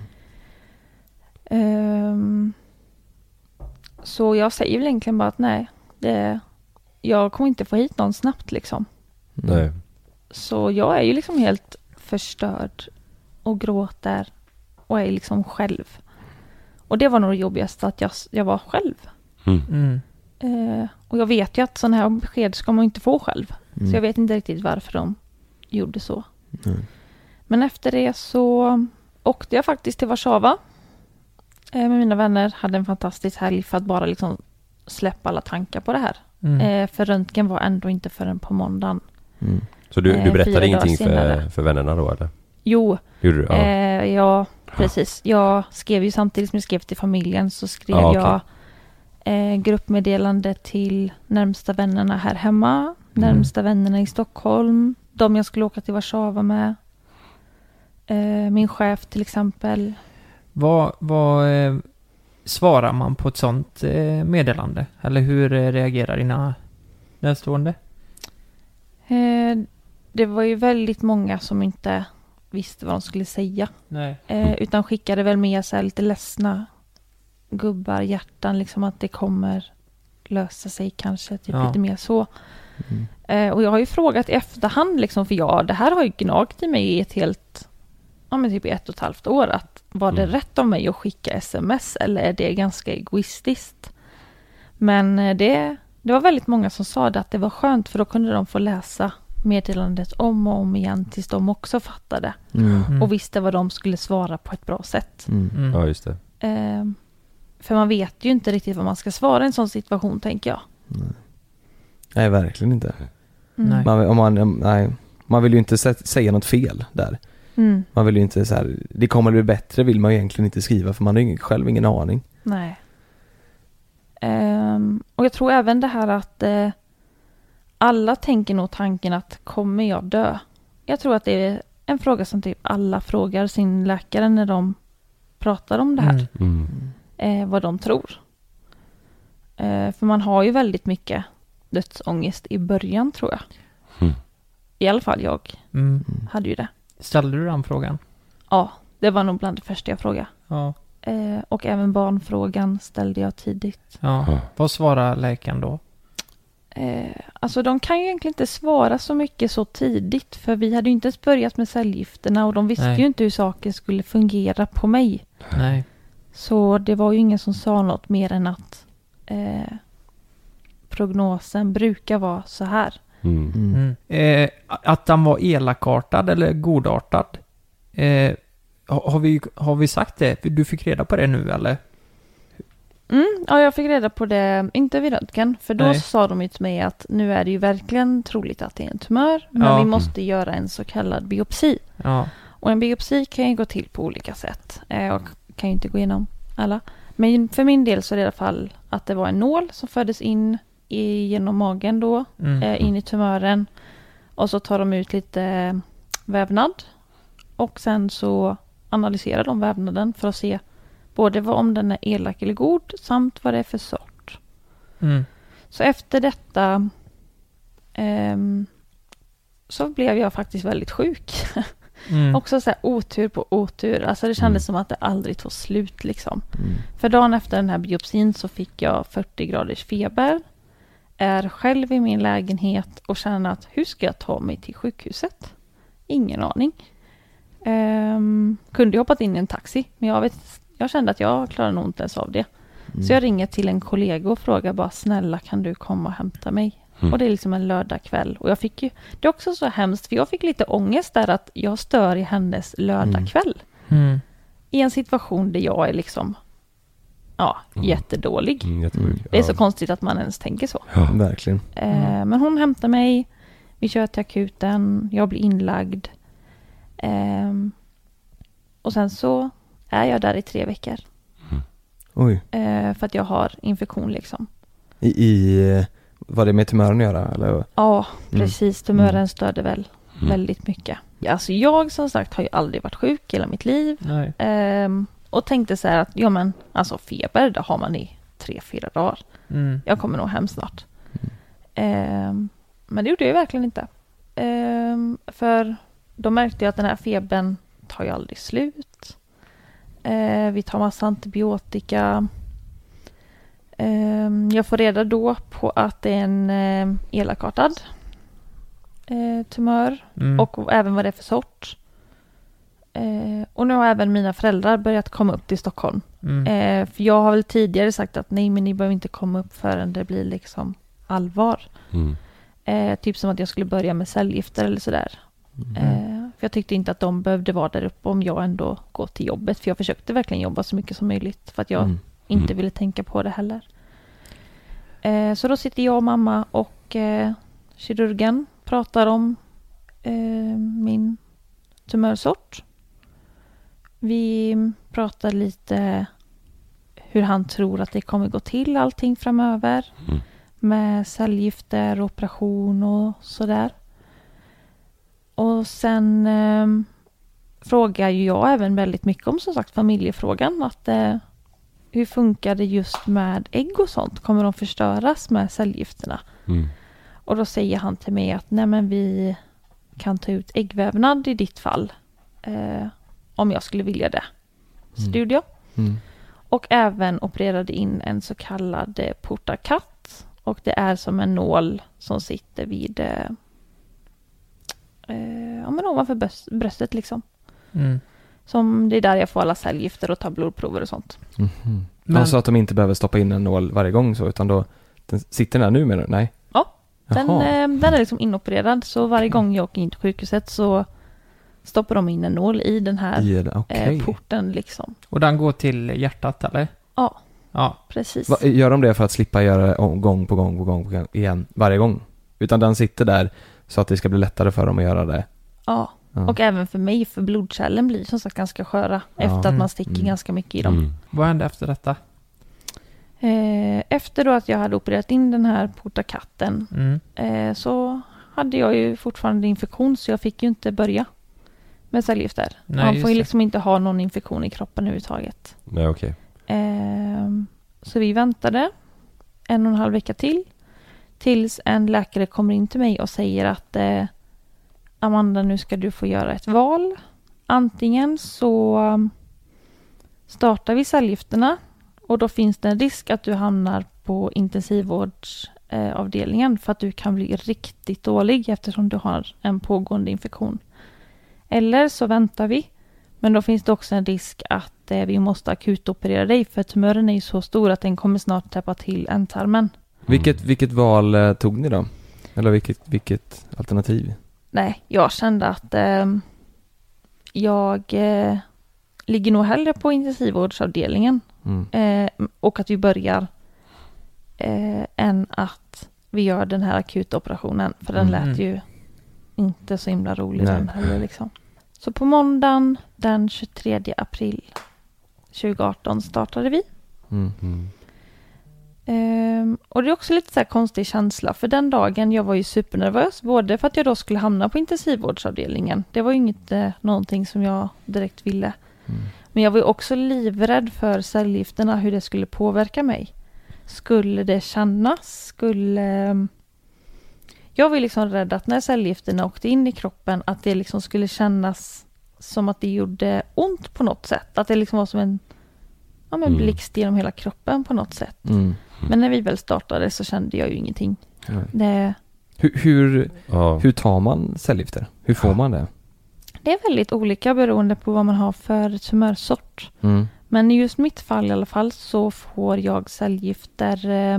Ehm, så jag säger väl egentligen bara att nej, det, jag kommer inte få hit någon snabbt liksom. Nej. Så jag är ju liksom helt förstörd och gråter och är liksom själv. Och det var nog det jobbigaste, att jag, jag var själv. Mm. Mm. Eh, och jag vet ju att sådana här besked ska man inte få själv. Mm. Så jag vet inte riktigt varför de gjorde så. Mm. Men efter det så åkte jag faktiskt till Warszawa eh, med mina vänner. Hade en fantastisk helg för att bara liksom släppa alla tankar på det här. Mm. Eh, för röntgen var ändå inte förrän på måndagen. Mm. Så du, Eh, du fyra berättade dagar ingenting för, senare. för vännerna då eller? Jo, Gjorde du? Ja. eh, ja precis. Jag skrev ju samtidigt som jag skrev till familjen, så skrev Ja, okej. jag eh, gruppmeddelande till närmsta vännerna här hemma. Mm. Närmsta vännerna i Stockholm. De jag skulle åka till Warszawa med. Eh, min chef till exempel. Vad, vad eh, svarar man på ett sånt eh, meddelande? Eller hur eh, reagerar dina närstående? Eh, det var ju väldigt många som inte visste vad de skulle säga. Nej. Eh, utan skickade väl med så här lite ledsna gubbar, hjärtan, liksom att det kommer lösa sig kanske, typ Ja. lite mer så. Mm. Eh, och jag har ju frågat i efterhand, liksom, för jag, det här har ju gnagt i mig i ett helt, ja men typ ett och ett halvt år, att var det Mm. rätt av mig att skicka sms eller är det ganska egoistiskt? Men eh, det, det var väldigt många som sa det, att det var skönt, för då kunde de få läsa meddelandet om och om igen tills de också fattade Mm. Mm. och visste vad de skulle svara på ett bra sätt. Mm. Mm. Ja, just det. Eh, för man vet ju inte riktigt vad man ska svara i en sån situation, tänker jag. Nej, verkligen inte. Mm. Nej. Man, om man, nej, man vill ju inte sä- säga något fel där. Mm. Man vill ju inte så här, det kommer bli bättre vill man ju egentligen inte skriva, för man har ju själv ingen aning. Nej. Ehm, och jag tror även det här att eh, alla tänker nog tanken att kommer jag dö? Jag tror att det är en fråga som typ alla frågar sin läkare när de pratar om det här. Mm. Mm. Eh, vad de tror. Eh, för man har ju väldigt mycket dödsångest i början, tror jag. Mm. I alla fall jag Mm. hade ju det. Ställde du den frågan? Ja, det var nog bland det första jag frågade. Ja. Eh, och även barnfrågan ställde jag tidigt. Ja. Ja. Vad svarar läkaren då? Eh, alltså de kan ju egentligen inte svara så mycket så tidigt, för vi hade ju inte ens börjat med cellgifterna och de visste Nej. ju inte hur saker skulle fungera på mig. Nej. Så det var ju ingen som sa något mer än att eh, prognosen brukar vara så här. Mm. Mm. Mm. Eh, att han var elakartad eller godartad? Eh, har, har, vi, har vi sagt det? Du fick reda på det nu eller? Mm, ja, jag fick reda på det, inte vid röntgen, för då Nej. sa de ju till mig att nu är det ju verkligen troligt att det är en tumör, men Ja. vi måste göra en så kallad biopsi. Ja. Och en biopsi kan ju gå till på olika sätt. Eh, och kan ju inte gå igenom alla. Men för min del så är det i alla fall att det var en nål som fördes in i, genom magen då, Mm. eh, in i tumören. Och så tar de ut lite eh, vävnad. Och sen så analyserar de vävnaden för att se både vad, om den är elak eller god samt vad det är för sort. Mm. Så efter detta ehm, så blev jag faktiskt väldigt sjuk. Mm. Också så här otur på otur. Alltså det kändes Mm. som att det aldrig tog slut liksom. Mm. För dagen efter den här biopsin så fick jag fyrtio graders feber. Är själv i min lägenhet och känner att hur ska jag ta mig till sjukhuset? Ingen aning. Ehm, kunde jag hoppat in i en taxi. Men jag, vet, jag kände att jag klarar nog inte ens av det. Mm. Så jag ringer till en kollega och frågar bara snälla kan du komma och hämta mig? Mm. Och det är liksom en lördagkväll. Och jag fick ju, det är också så hemskt för jag fick lite ångest där att jag stör i hennes lördagkväll. Mm. I en situation där jag är liksom ja, Mm. jättedålig. Mm, jättesjuk. Det är så Ja. konstigt att man ens tänker så. Ja. Verkligen. Eh, men hon hämtar mig. Vi kör till akuten. Jag blir inlagd. Ehm, och sen så är jag där i tre veckor. Oj. Eh, för att jag har infektion liksom. I, i vad det med tumören att göra? Eller? Ja, Mm. precis. Tumören Mm. störde väl Mm. väldigt mycket. Alltså jag som sagt har ju aldrig varit sjuk i hela mitt liv. Nej. Ehm, och tänkte så här att ja men alltså feber det har man i tre, fyra dagar. Mm. Jag kommer nog hem snart. Ehm, men det gjorde jag ju verkligen inte. Ehm, för då märkte jag att den här febern tar ju aldrig slut. Ehm, vi tar massa antibiotika. Ehm, jag får reda då på att det är en eh, elakartad eh, tumör. Mm. Och även vad det är för sort. Eh, och nu har även mina föräldrar börjat komma upp till Stockholm. Mm. Eh, för jag har väl tidigare sagt att nej men ni behöver inte komma upp förrän det blir liksom allvar. Mm. Eh, typ som att jag skulle börja med cellgifter eller sådär. Eh, för jag tyckte inte att de behövde vara där uppe om jag ändå går till jobbet. För jag försökte verkligen jobba så mycket som möjligt. För att jag Mm. inte Mm. ville tänka på det heller. Eh, så då sitter jag och mamma och eh, kirurgen pratar om eh, min tumörsort. Vi pratar lite hur han tror att det kommer gå till allting framöver. Mm. Med cellgifter, operation och sådär. Och sen eh, frågar ju jag även väldigt mycket om som sagt familjefrågan. Att, eh, hur funkar det just med ägg och sånt? Kommer de förstöras med cellgifterna? Mm. Och då säger han till mig att nej men vi kan ta ut äggvävnad i ditt fall. Eh, om jag skulle vilja det. Så Mm. det gjorde jag. Mm. Och även opererade in en så kallad eh, portakat. Och det är som en nål som sitter vid eh, eh, ja, men ovanför bröst, bröstet liksom. Mm. Som det är där jag får alla cellgifter och tar blodprover och sånt. Mhm. Men- Alltså att de inte behöver stoppa in en nål varje gång så, utan då den sitter den där nu menar du? Nej? Ja, Den, Jaha. eh, den är liksom inopererad så varje gång jag åker in till sjukhuset så stoppar de in en nål i den här I det, okej. eh, porten liksom. Och den går till hjärtat eller? Ja, Ja. precis. Va, gör de det för att slippa göra det om- gång på gång på gång på gång igen varje gång? Utan den sitter där så att det ska bli lättare för dem att göra det? Ja. Ja. Och även för mig, för blodkärlen blir som sagt ganska sköra Ja. efter att man sticker Mm. ganska mycket i dem. Mm. Vad hände efter detta? Eh, efter då att jag hade opererat in den här portakatten Mm. eh, så hade jag ju fortfarande infektion så jag fick ju inte börja med cellgifter. Nej, Man just får ju det. liksom inte ha någon infektion i kroppen överhuvudtaget. Nej, okej. Eh, så vi väntade en och en halv vecka till tills en läkare kommer in till mig och säger att eh, Amanda, nu ska du få göra ett val. Antingen så um, startar vi cellgifterna och då finns det en risk att du hamnar på intensivvårdsavdelningen eh, för att du kan bli riktigt dålig eftersom du har en pågående infektion. Eller så väntar vi, men då finns det också en risk att eh, vi måste akutoperera dig för tumören är ju så stor att den kommer snart täppa till ändtarmen. Vilket, vilket val eh, tog ni då? Eller vilket, vilket alternativ? Nej, jag kände att eh, jag eh, ligger nog hellre på intensivvårdsavdelningen Mm. eh, och att vi börjar eh, än att vi gör den här akuta operationen. För den Mm. lät ju inte så himla rolig Nej. den heller liksom. Så på måndagen den tjugotredje april tjugoarton startade vi Mm. Mm. Ehm, och det är också lite så här konstig känsla. För den dagen jag var ju supernervös. Både för att jag då skulle hamna på intensivvårdsavdelningen. Det var ju inget, eh, någonting som jag direkt ville. Mm. Men jag var ju också livrädd för cellgifterna. Hur det skulle påverka mig. Skulle det kännas? Skulle... Jag var liksom rädd att när cellgifterna åkte in i kroppen. Att det liksom skulle kännas som att det gjorde ont på något sätt. Att det liksom var som en... Ja, men Mm. blixt genom hela kroppen på något sätt. Mm. Men när vi väl startade så kände jag ju ingenting. Nej. Det, Hur, hur, Ja. hur tar man cellgifter? Hur får man det? det är väldigt olika beroende på vad man har för tumörsort. Mm. Men i just mitt fall i alla fall så får jag cellgifter. Eh,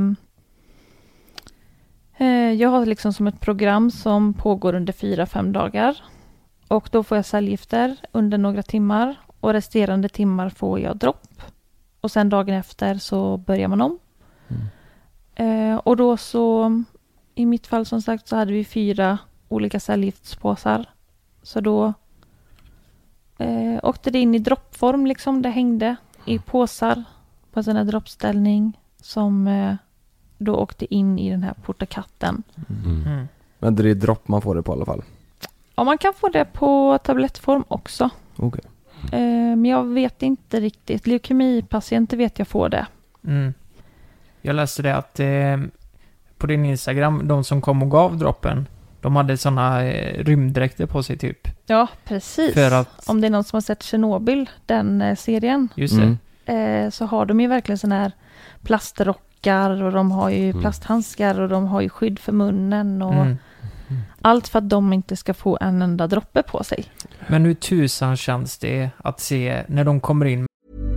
eh, jag har liksom som ett program som pågår under fyra, fem dagar. Och då får jag cellgifter under några timmar. Och resterande timmar får jag dropp. Och sen dagen efter så börjar man om. Mm. Eh, och då så, i mitt fall som sagt så hade vi fyra olika cellgiftspåsar. Så då eh, åkte det in i droppform liksom. Det hängde i påsar på en sån här droppställning som eh, då åkte in i den här portakatten. Mm. Mm. Men det är dropp man får det på i alla fall. Ja, man kan få det på tablettform också. Okej. Eh, men jag vet inte riktigt. Leukemipatienter vet jag får det. Mm. Jag läste det att eh, på din Instagram, de som kom och gav droppen, de hade såna eh, rymddräkter på sig typ. Ja, precis. För att, Om det är någon som har sett Chernobyl, den eh, serien, just det. Mm. eh, så har de ju verkligen såna här plastrockar och de har ju Mm. plasthandskar och de har ju skydd för munnen och Mm. allt för att de inte ska få en enda droppe på sig. Men hur tusan känns det att se när de kommer in?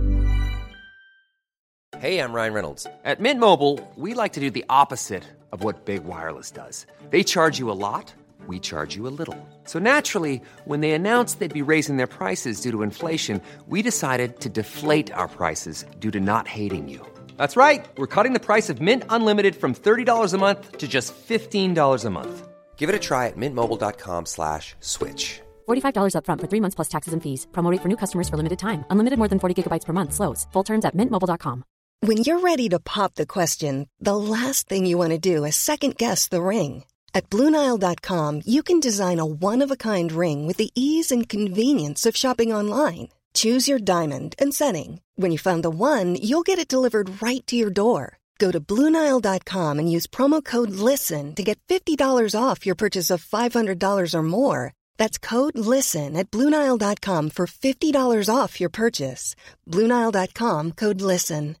Hey, I'm Ryan Reynolds. At Mint Mobile, we like to do the opposite of what Big Wireless does. They charge you a lot, we charge you a little. So naturally, when they announced they'd be raising their prices due to inflation, we decided to deflate our prices due to not hating you. That's right. We're cutting the price of Mint Unlimited from thirty dollars a month to just fifteen dollars a month. Give it a try at mintmobile.com slash switch. forty-five dollars up front for three months plus taxes and fees. Promo rate for new customers for limited time. Unlimited more than forty gigabytes per month slows. Full terms at mint mobile dot com. When you're ready to pop the question, the last thing you want to do is second-guess the ring. At Blue Nile dot com, you can design a one-of-a-kind ring with the ease and convenience of shopping online. Choose your diamond and setting. When you find the one, you'll get it delivered right to your door. Go to Blue Nile dot com and use promo code LISTEN to get fifty dollars off your purchase of five hundred dollars or more. That's code LISTEN at Blue Nile dot com for fifty dollars off your purchase. Blue Nile dot com, code LISTEN.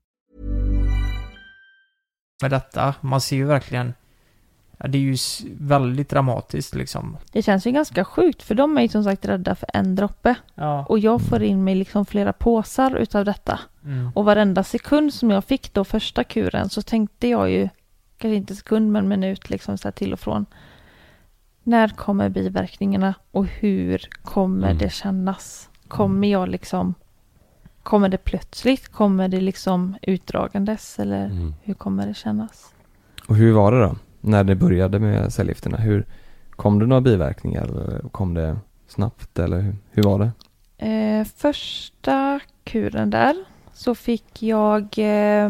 Med detta, man ser ju verkligen, ja, det är ju s- väldigt dramatiskt liksom. Det känns ju ganska sjukt för de är ju som sagt rädda för en droppe. Ja. Och jag får in mig liksom flera påsar utav detta. Mm. Och varenda sekund som jag fick då första kuren så tänkte jag ju, kanske inte sekund men minut liksom så här till och från. När kommer biverkningarna och hur kommer Mm. det kännas? Kommer jag liksom, kommer det plötsligt? Kommer det liksom utdragandes? Eller Mm. hur kommer det kännas? Och hur var det då? När det började med cellgifterna? Hur, kom det några biverkningar? Eller kom det snabbt? Eller hur, hur var det? Eh, första kuren där så fick jag eh,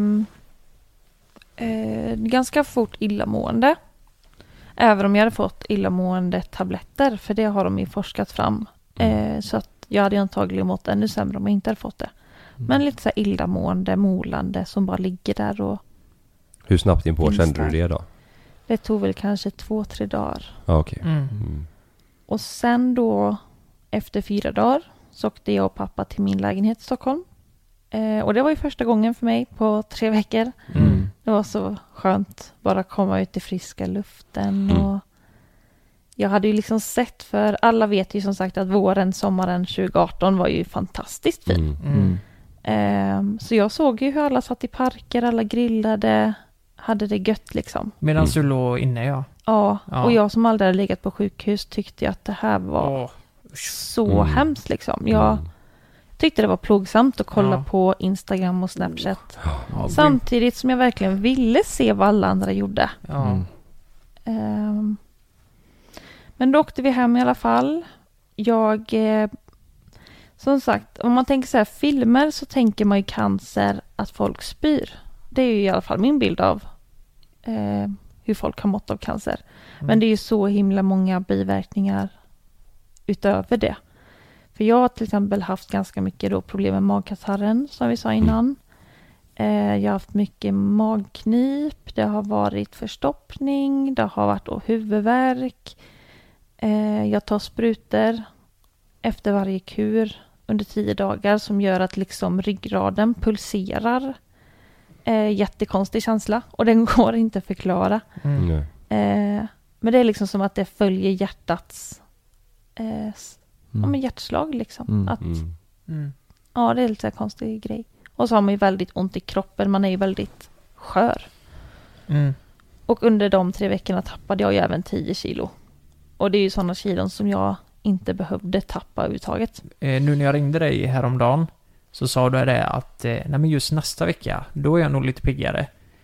eh, ganska fort illamående. Även om jag hade fått illamående tabletter, för det har de ju forskat fram. Eh, så att jag hade antagligen mått ännu sämre om jag inte hade fått det. Men lite så här illamående, molande som bara ligger där och Hur snabbt in på Finns kände du där. det då? det tog väl kanske två, tre dagar. Ja, okej. Mm. Mm. Och sen då efter fyra dagar så åkte jag och pappa till min lägenhet i Stockholm. Eh, och det var ju första gången för mig på tre veckor. Mm. Det var så skönt bara komma ut i friska luften. Mm. Och jag hade ju liksom sett, för alla vet ju som sagt att våren, sommaren tjugo arton var ju fantastiskt fin. Mm. Mm. Eh, så jag såg ju hur alla satt i parker, alla grillade, hade det gött liksom. Medan Mm. du låg inne, ja. Ja, Ja. och jag som aldrig hade legat på sjukhus tyckte jag att det här var Åh. så Mm. hemskt liksom. Jag Mm. tyckte det var plågsamt att kolla Ja. på Instagram och Snapchat. Ja, Samtidigt som jag verkligen ville se vad alla andra gjorde. Ja. Mm. Ehm, men då åkte vi hem i alla fall. Jag, eh, som sagt, om man tänker så här filmer så tänker man ju cancer att folk spyr. Det är ju i alla fall min bild av eh, hur folk har mått av cancer. Mm. Men det är ju så himla många biverkningar utöver det. För jag har till exempel haft ganska mycket då problem med magkatarren som vi sa innan. Eh, jag har haft mycket magknip, det har varit förstoppning, det har varit då huvudvärk. Eh, jag tar sprutor efter varje kur under tio dagar som gör att liksom ryggraden pulserar. Eh, jättekonstig känsla och den går inte att förklara. Mm. Eh, men det är liksom som att det följer hjärtats eh, mm. ja, men hjärtslag liksom. Mm. Att, Mm. Mm. ja, det är lite konstig grej. Och så har man ju väldigt ont i kroppen, man är ju väldigt skör. Mm. Och under de tre veckorna tappade jag ju även tio kilo. Och det är ju sådana kilon som jag inte behövde tappa överhuvudtaget. Eh, nu när jag ringde dig häromdagen så sa du det att eh, nej men just nästa vecka, då är jag nog lite piggare.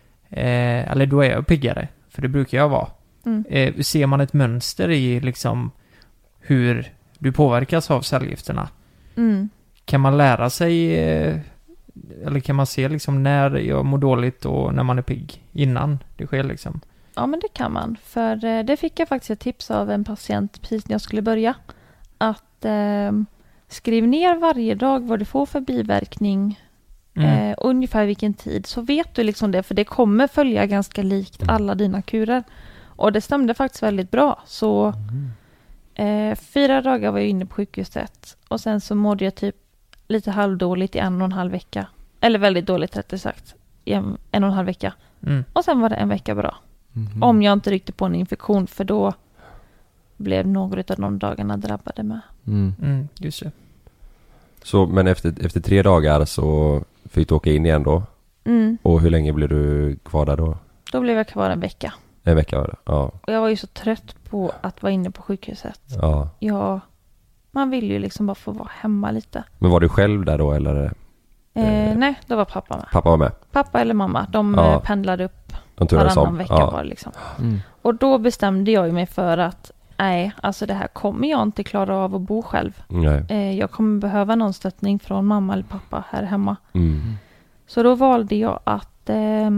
Eh, eller då är jag piggare, för det brukar jag vara. Mm. Eh, ser man ett mönster i liksom hur du påverkas av cellgifterna? Mm. Kan man lära sig eh, eller kan man se liksom när jag mår dåligt och när man är pigg innan det sker liksom? Ja, men det kan man. För eh, det fick jag faktiskt ett tips av en patient precis när jag skulle börja. Att eh, skriv ner varje dag vad du får för biverkning. Mm. Eh, ungefär vilken tid. Så vet du liksom det. För det kommer följa ganska likt alla dina kurer. Och det stämde faktiskt väldigt bra. Så eh, fyra dagar var jag inne på sjukhuset. Och sen så mådde jag typ lite halvdåligt i en och en halv vecka. Eller väldigt dåligt rättare sagt. I en, en och en halv vecka. Mm. Och sen var det en vecka bra. Mm. Om jag inte ryckte på en infektion, för då blev några av de dagarna drabbade med. Mm. Mm, just det. Så, men efter, efter tre dagar så fick du åka in igen då? Mm. Och hur länge blev du kvar där då? Då blev jag kvar en vecka. En vecka var det? Ja. Och jag var ju så trött på att vara inne på sjukhuset. Ja. Jag, man vill ju liksom bara få vara hemma lite. Men var du själv där då eller? Eh, Eh. nej, då var pappa med. Pappa var med? Pappa eller mamma, de Ja. eh, pendlade upp De turades varannan om? vecka Ja. var det liksom. Mm. Och då bestämde jag ju mig för att nej, alltså det här kommer jag inte klara av att bo själv. Nej. Eh, jag kommer behöva någon stöttning från mamma eller pappa här hemma. Mm. Så då valde jag att eh,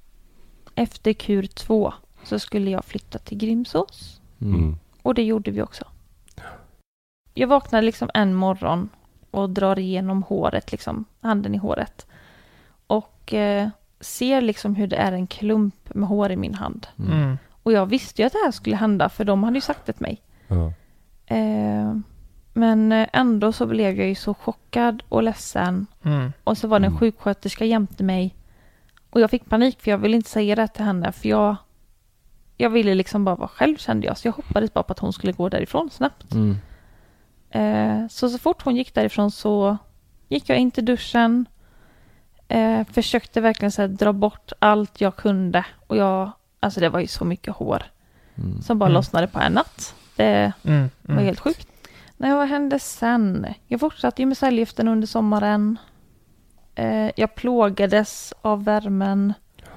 efter kur två så skulle jag flytta till Grimsås. Mm. Och det gjorde vi också. Jag vaknade liksom en morgon och drar igenom håret, liksom handen i håret. Och eh, ser liksom hur det är en klump med hår i min hand. Mm. Och jag visste ju att det här skulle hända, för de hade ju sagt det till mig. Ja. Eh, men ändå så blev jag ju så chockad och ledsen. Mm. Och så var det en Mm. sjuksköterska jämte mig. Och jag fick panik för jag ville inte säga det till henne. För jag, jag ville liksom bara vara själv, kände jag. Så jag hoppades bara på att hon skulle gå därifrån snabbt. Mm. Eh, så så fort hon gick därifrån så gick jag in till duschen. Eh, försökte verkligen så här, dra bort allt jag kunde. Och jag, alltså det var ju så mycket hår. Mm. Som bara Mm. lossnade på en natt. Det Mm. var Mm. helt sjukt. Nej, vad hände sen? Jag fortsatte ju med cellgiften under sommaren. Eh, jag plågades av värmen.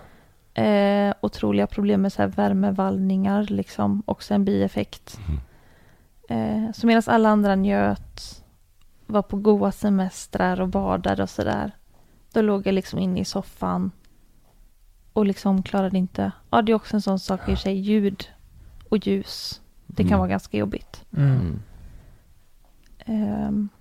Eh, otroliga problem med så här värmevallningar, liksom. Också en bieffekt. Eh, så medan alla andra njöt, var på goda semestrar och badade och sådär. Då låg jag liksom inne i soffan. Och liksom klarade inte. Ja, det är också en sån sak i och för sig. Ljud och ljus. Det kan Mm. vara ganska jobbigt. Mm. Mm. Ehm,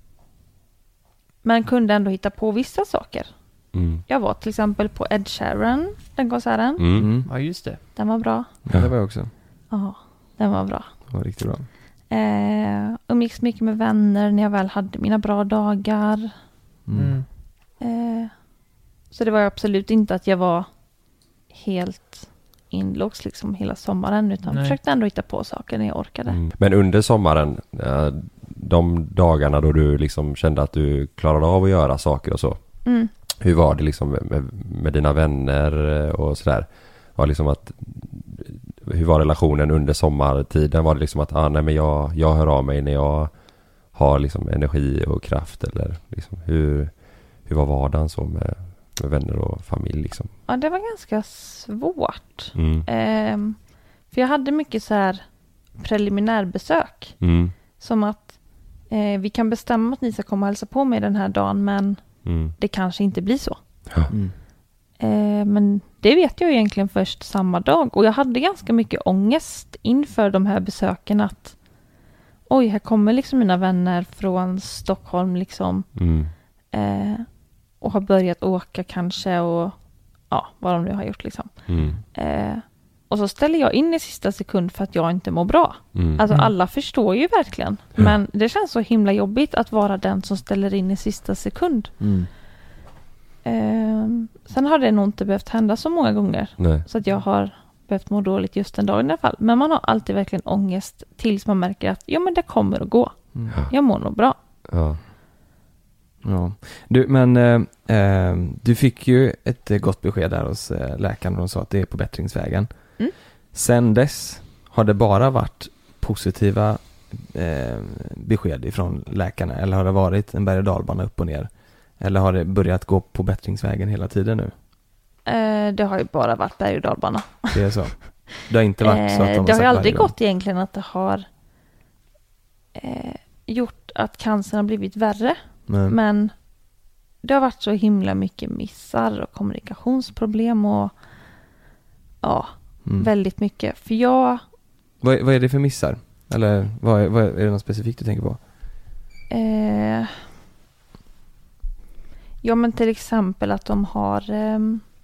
men kunde ändå hitta på vissa saker. Mm. Jag var till exempel på Ed Sheeran, den konserten. Mm. Mm. Ja, just det. Den var bra. Ja, det var jag också. Ja, den var bra. Det var riktigt bra. Ehm, umgicks mycket med vänner när jag väl hade mina bra dagar. Mm. Mm. Ehm, så det var absolut inte att jag var helt inlåst liksom hela sommaren, utan Nej. försökte ändå hitta på saker när jag orkade. Mm. Men under sommaren, eh, de dagarna då du liksom kände att du klarade av att göra saker och så. Mm. Hur var det liksom med, med, med dina vänner och sådär? Var liksom att, hur var relationen under sommartiden? Var det liksom att ah, nej, men jag, jag hör av mig när jag har liksom energi och kraft? Eller liksom, hur, hur var vardagen så med, med vänner och familj? Liksom? Ja, det var ganska svårt. Mm. Ehm, för jag hade mycket så här preliminärbesök. Mm. Som att eh, vi kan bestämma att ni ska komma och hälsa på mig den här dagen, men Mm. det kanske inte blir så. Ja. Mm. Eh, men det vet jag egentligen först samma dag. Och jag hade ganska mycket ångest inför de här besöken att oj, här kommer liksom mina vänner från Stockholm liksom. Mm. Eh, och har börjat åka kanske och ja, vad de nu har gjort liksom. Mm. Eh, och så ställer jag in i sista sekund för att jag inte mår bra. Mm. Alltså Mm. alla förstår ju verkligen. Ja. Men det känns så himla jobbigt att vara den som ställer in i sista sekund. Mm. Eh, sen har det nog inte behövt hända så många gånger. Nej. Så att jag har behövt må dåligt just den dagen i alla fall. Men man har alltid verkligen ångest tills man märker att jo men det kommer att gå. Mm. Jag mår nog bra. Ja. Ja. Du, men eh, eh, du fick ju ett eh, gott besked där hos eh, läkaren och de sa att det är på bättringsvägen. Mm. Sen dess har det bara varit positiva eh, besked ifrån läkarna, eller har det varit en berg- och dalbana upp och ner? Eller har det börjat gå på bättringsvägen hela tiden nu? Eh, det har ju bara varit berg- och dalbana. Det är så. Det har inte varit så att de Eh, har det har sagt ju aldrig varje gång. gått egentligen att det har eh, gjort att cancern har blivit värre. Men, Men det har varit så himla mycket missar och kommunikationsproblem och ja, mm. väldigt mycket. För jag, vad, vad är det för missar? Eller vad är, vad är, är det något specifikt du tänker på? eh, ja men till exempel att de har eh,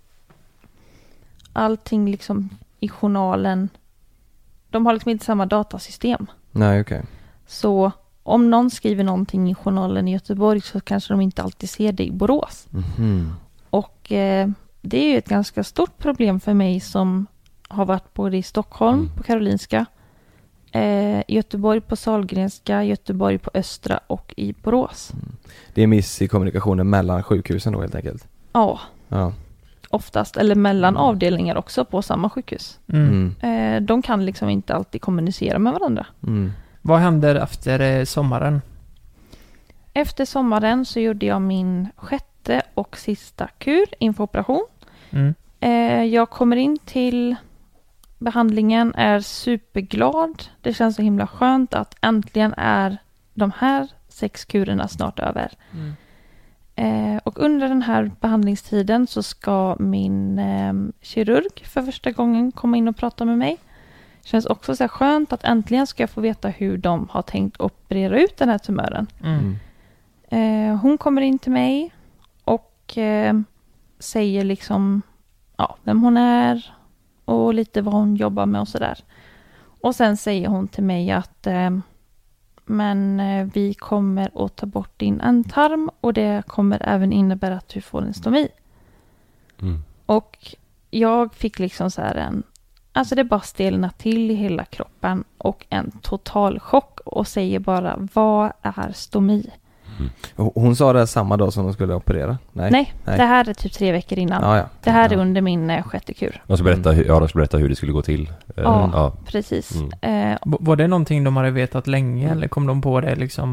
allting liksom i journalen. De har liksom inte samma datasystem. Nej, okej. Så om någon skriver någonting i journalen i Göteborg så kanske de inte alltid ser det i Borås. Mhm. Och eh, det är ju ett ganska stort problem för mig som har varit både i Stockholm Mm. på Karolinska, eh, i Göteborg på Sahlgrenska, Göteborg på Östra och i Borås. Det är miss i kommunikationen mellan sjukhusen då helt enkelt. Ja, Ja. oftast. Eller mellan avdelningar också på samma sjukhus. Mm. Mm. Eh, de kan liksom inte alltid kommunicera med varandra. Mm. Vad händer efter eh, sommaren? Efter sommaren så gjorde jag min sjätte och sista kur inför operation. Mm. Eh, jag kommer in till behandlingen, är superglad. Det känns så himla skönt att äntligen är de här sex kurerna snart över. Mm. Eh, och under den här behandlingstiden så ska min eh, kirurg för första gången komma in och prata med mig. Känns också så här skönt att äntligen ska jag få veta hur de har tänkt operera ut den här tumören. Mm. Eh, hon kommer in till mig och eh, säger liksom ja, vem hon är och lite vad hon jobbar med och sådär. Och sen säger hon till mig att eh, men eh, vi kommer att ta bort din ändtarm och det kommer även innebära att du får en stomi. Mm. Och jag fick liksom så här en, alltså det bara stelna till i hela kroppen och en total chock och säger bara, vad är stomi? Och hon sa det samma dag som de skulle operera? Nej. Nej, Nej. det här är typ tre veckor innan. Ja, ja. Det här är Ja. under min eh, sjätte kur. De skulle berätta, hur, ja, de skulle berätta hur det skulle gå till. Eh, Ja. ja. Precis. Mm. Eh, V- Var det någonting de hade vetat länge eller kom de på det liksom?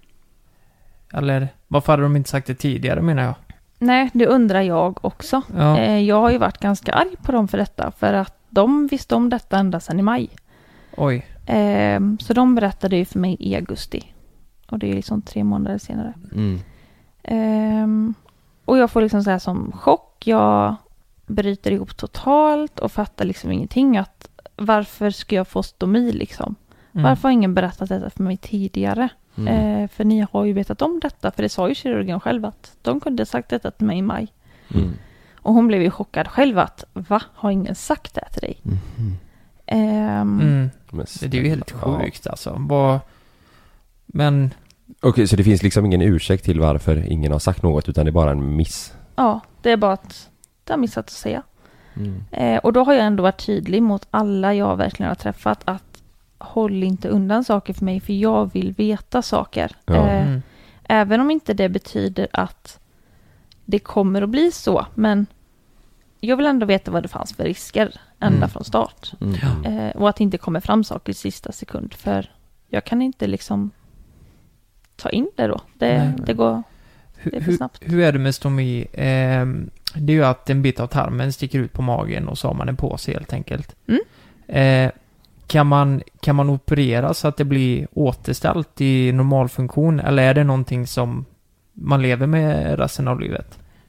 Eller varför hade de inte sagt det tidigare menar jag? nej, det undrar jag också. Ja. Eh, jag har ju varit ganska arg på dem för detta. För att de visste om detta ända sedan i maj. Oj. Eh, så de berättade ju för mig i augusti. Och det är liksom tre månader senare. Mm. Ehm, och jag får liksom så här som chock. Jag bryter ihop totalt och fattar liksom ingenting. Att varför ska jag få stomi liksom? Mm. Varför har ingen berättat detta för mig tidigare? Mm. Eh, för ni har ju vetat om detta. För det sa ju kirurgen själv att de kunde ha sagt detta till mig i maj. Mm. Och hon blev ju chockad själv att va? Har ingen sagt det till dig? Mhm. Ehm, Mm. Men, Det är ju helt ja. sjukt alltså. Vad... Men... Okej, så det finns liksom ingen ursäkt till varför ingen har sagt något utan det är bara en miss. Ja, det är bara att det har missat att säga. Mm. Eh, och då har jag ändå varit tydlig mot alla jag verkligen har träffat att håll inte undan saker för mig för jag vill veta saker. Ja. Eh, Mm. Även om inte det betyder att det kommer att bli så. Men jag vill ändå veta vad det fanns för risker ända Mm. från start. Mm. Eh, och att det inte kommer fram saker i sista sekund. För jag kan inte liksom ta in det då. Det, Nej. det går... Hur, Det är för hur, snabbt. hur är det med stomi? Ehm, det är ju att en bit av tarmen sticker ut på magen och så har man en påse helt enkelt. Mm. Eh, kan, man, kan man operera så att det blir återställt i normalfunktion eller är det någonting som man lever med resten av livet?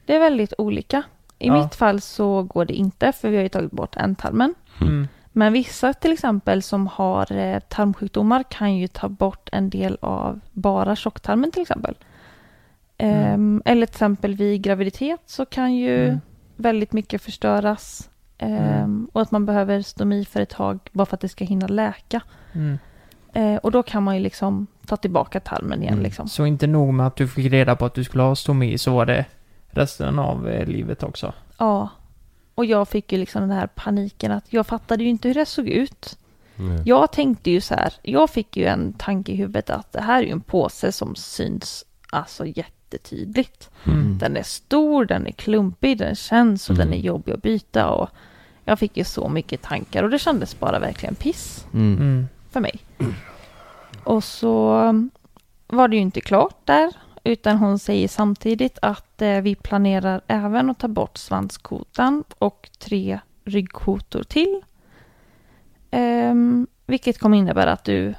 det är väldigt olika. I Ja. mitt fall så går det inte, för vi har ju tagit bort ändtarmen. Mm. Men vissa till exempel som har eh, tarmsjukdomar kan ju ta bort en del av bara tjocktarmen till exempel. Mm. Ehm, eller till exempel vid graviditet så kan ju Mm. väldigt mycket förstöras. Ehm, Mm. Och att man behöver stomi för ett tag bara för att det ska hinna läka. Mm. Eh, och då kan man ju liksom ta tillbaka tarmen igen Mm. liksom. Så inte nog med att du fick reda på att du skulle ha stomi, så var det resten av eh, livet också. Ja. Och jag fick ju liksom den här paniken att jag fattade ju inte hur det såg ut. Mm. Jag tänkte ju så här, jag fick ju en tanke i huvudet att det här är ju en påse som syns alltså jättetydligt. Mm. Den är stor, den är klumpig, den känns och Mm. den är jobbig att byta och jag fick ju så mycket tankar och det kändes bara verkligen piss Mm. Mm. för mig. Och så var det ju inte klart där, utan hon säger samtidigt att eh, vi planerar även att ta bort svanskotan och tre ryggkotor till. Ehm, vilket kommer innebära att du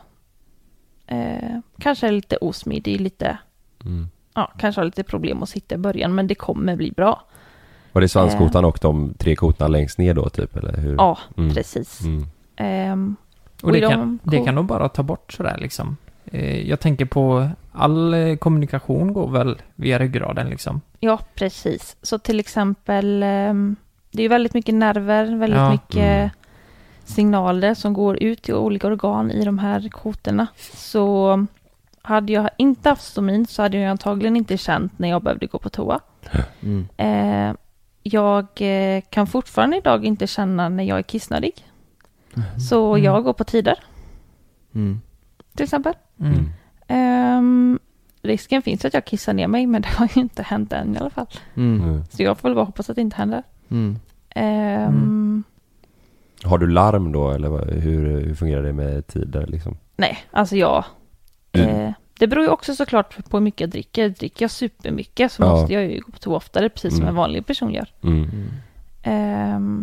eh, kanske är lite osmidig, lite, Mm. ja, kanske har lite problem att sitta i början, men det kommer bli bra. Var det svanskotan och de tre kotorna längst ner då typ? Eller hur? Ja, Mm. precis. Mm. Ehm, Och det i de kan, det ko- kan nog bara ta bort sådär liksom. Eh, jag tänker på all eh, kommunikation går väl via ryggraden liksom. Ja, precis. Så till exempel, ehm, det är ju väldigt mycket nerver, väldigt Ja. mycket Mm. signaler som går ut till olika organ i de här kotorna. Så hade jag inte haft stomin så hade jag antagligen inte känt när jag behövde gå på toa. Mm. Eh, jag eh, kan fortfarande idag inte känna när jag är kissnödig. Så Mm. jag går på tider, Mm. till exempel. Mm. Mm. Ehm, risken finns att jag kissar ner mig, men det har ju inte hänt än i alla fall. Mm. Mm. Så jag får väl bara hoppas att det inte händer. Mm. Ehm, Mm. Har du larm då eller vad- hur, hur fungerar det med tider liksom? Nej, alltså jag... Mm. Eh, det beror ju också såklart på hur mycket jag dricker. Dricker jag supermycket så Ja. måste jag ju gå på toa oftare, precis som Mm. en vanlig person gör. Mm. Mm. Ehm,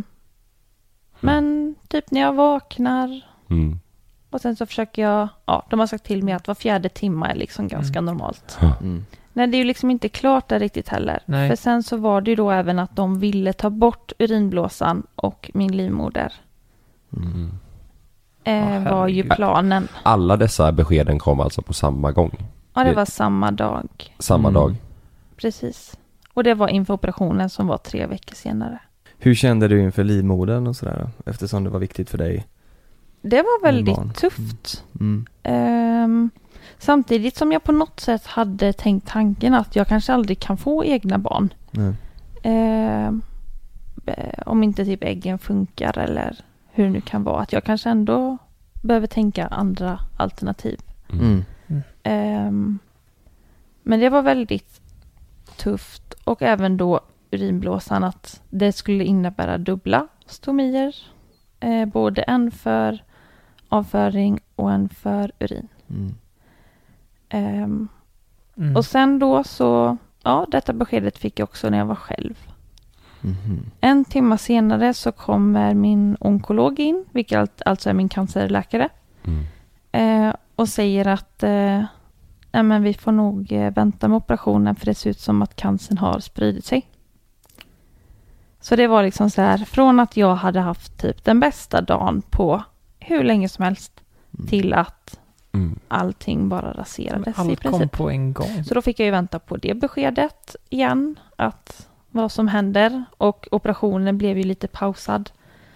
men typ när jag vaknar Mm. och sen så försöker jag... Ja, de har sagt till mig att var fjärde timme är liksom ganska normalt. Mm. Nej, det är ju liksom inte klart där riktigt heller. Nej. För sen så var det ju då även att de ville ta bort urinblåsan och min livmoder. Mm. Eh, Ja, var ju herregud. planen. Alla dessa beskeden kom alltså på samma gång? Ja, det Det- var samma dag. Samma Mm. dag? Precis. Och det var inför operationen som var tre veckor senare. Hur kände du inför livmodern och sådär då? Eftersom det var viktigt för dig? Det var Med väldigt barn. tufft. Mm. Ehm, samtidigt som jag på något sätt hade tänkt tanken att jag kanske aldrig kan få egna barn. Nej. Ehm, eh, om inte typ äggen funkar eller hur det nu kan vara. Att jag kanske ändå behöver tänka andra alternativ. Mm. Ehm, men det var väldigt tufft. Och även då urinblåsan att det skulle innebära dubbla stomier. Eh, både en för avföring och en för urin. Mm. Ehm, Mm. Och sen då så, ja, detta beskedet fick jag också när jag var själv. Mhm. En timme senare så kommer min onkolog in, vilket allt- alltså är min cancerläkare. Mm. Eh, och säger att eh, nej, men vi får nog eh, vänta med operationen för det ser ut som att cancern har spridit sig. Så det var liksom så här, från att jag hade haft typ den bästa dagen på hur länge som helst Mm. till att Mm. allting bara raserades i Allt kom princip. på en gång. Så då fick jag ju vänta på det beskedet igen, att vad som händer. Och operationen blev ju lite pausad.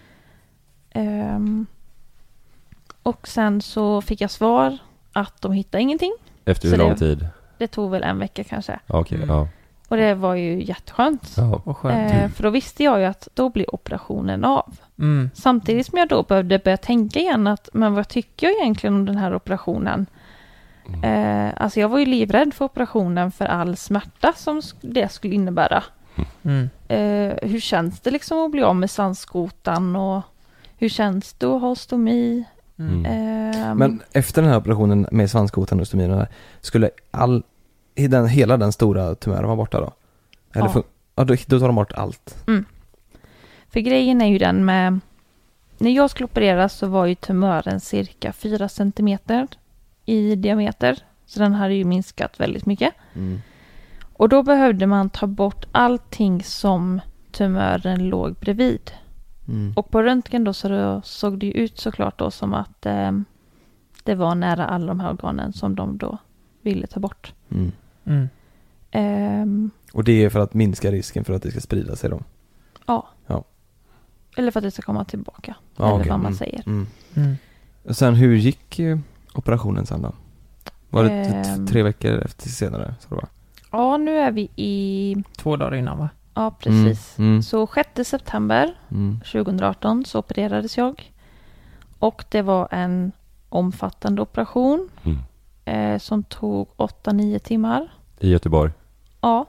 Ehm, och sen så fick jag svar att de hittade ingenting. Efter Så hur lång det- tid? Det tog väl en vecka kanske. Ja, Okej, Mm. ja. Och det var ju jätteskönt. Ja. Och skönt. Eh, för då visste jag ju att då blir operationen av. Mm. Samtidigt som jag då behövde börja tänka igen att men vad tycker jag egentligen om den här operationen? Eh, alltså jag var ju livrädd för operationen för all smärta som sk- det skulle innebära. Mm. Eh, hur känns det liksom att bli av med svanskotan och hur känns det att ha stomi? Mm. Ehm, Men efter den här operationen med svanskotan och stomin och det här, skulle all, i den, hela den stora tumören vara borta då? Eller Ja. fun- ja, då, då tar de bort allt. För grejen är ju den med, när jag skulle opereras så var ju tumören cirka fyra centimeter i diameter. Så den hade ju minskat väldigt mycket. Mm. Och då behövde man ta bort allting som tumören låg bredvid. Mm. Och på röntgen då så då såg det ju ut såklart då som att eh, det var nära alla de här organen som de då ville ta bort. Mm. Mm. Ehm, Och det är för att minska risken för att det ska sprida sig då? ja. Ja. Eller för att det ska komma tillbaka. Ja, eller okej. vad man Mm. säger. Mm. Mm. Och sen hur gick eh, operationen sen då? Var det t- Ehm. tre veckor efter senare? Så det var? Ja, nu är vi i... Två dagar innan va? Ja, precis. Mm. Mm. Så sjätte september Mm. tjugoarton så opererades jag. Och det var en omfattande operation Mm. eh, som tog åtta nio timmar. I Göteborg. Ja.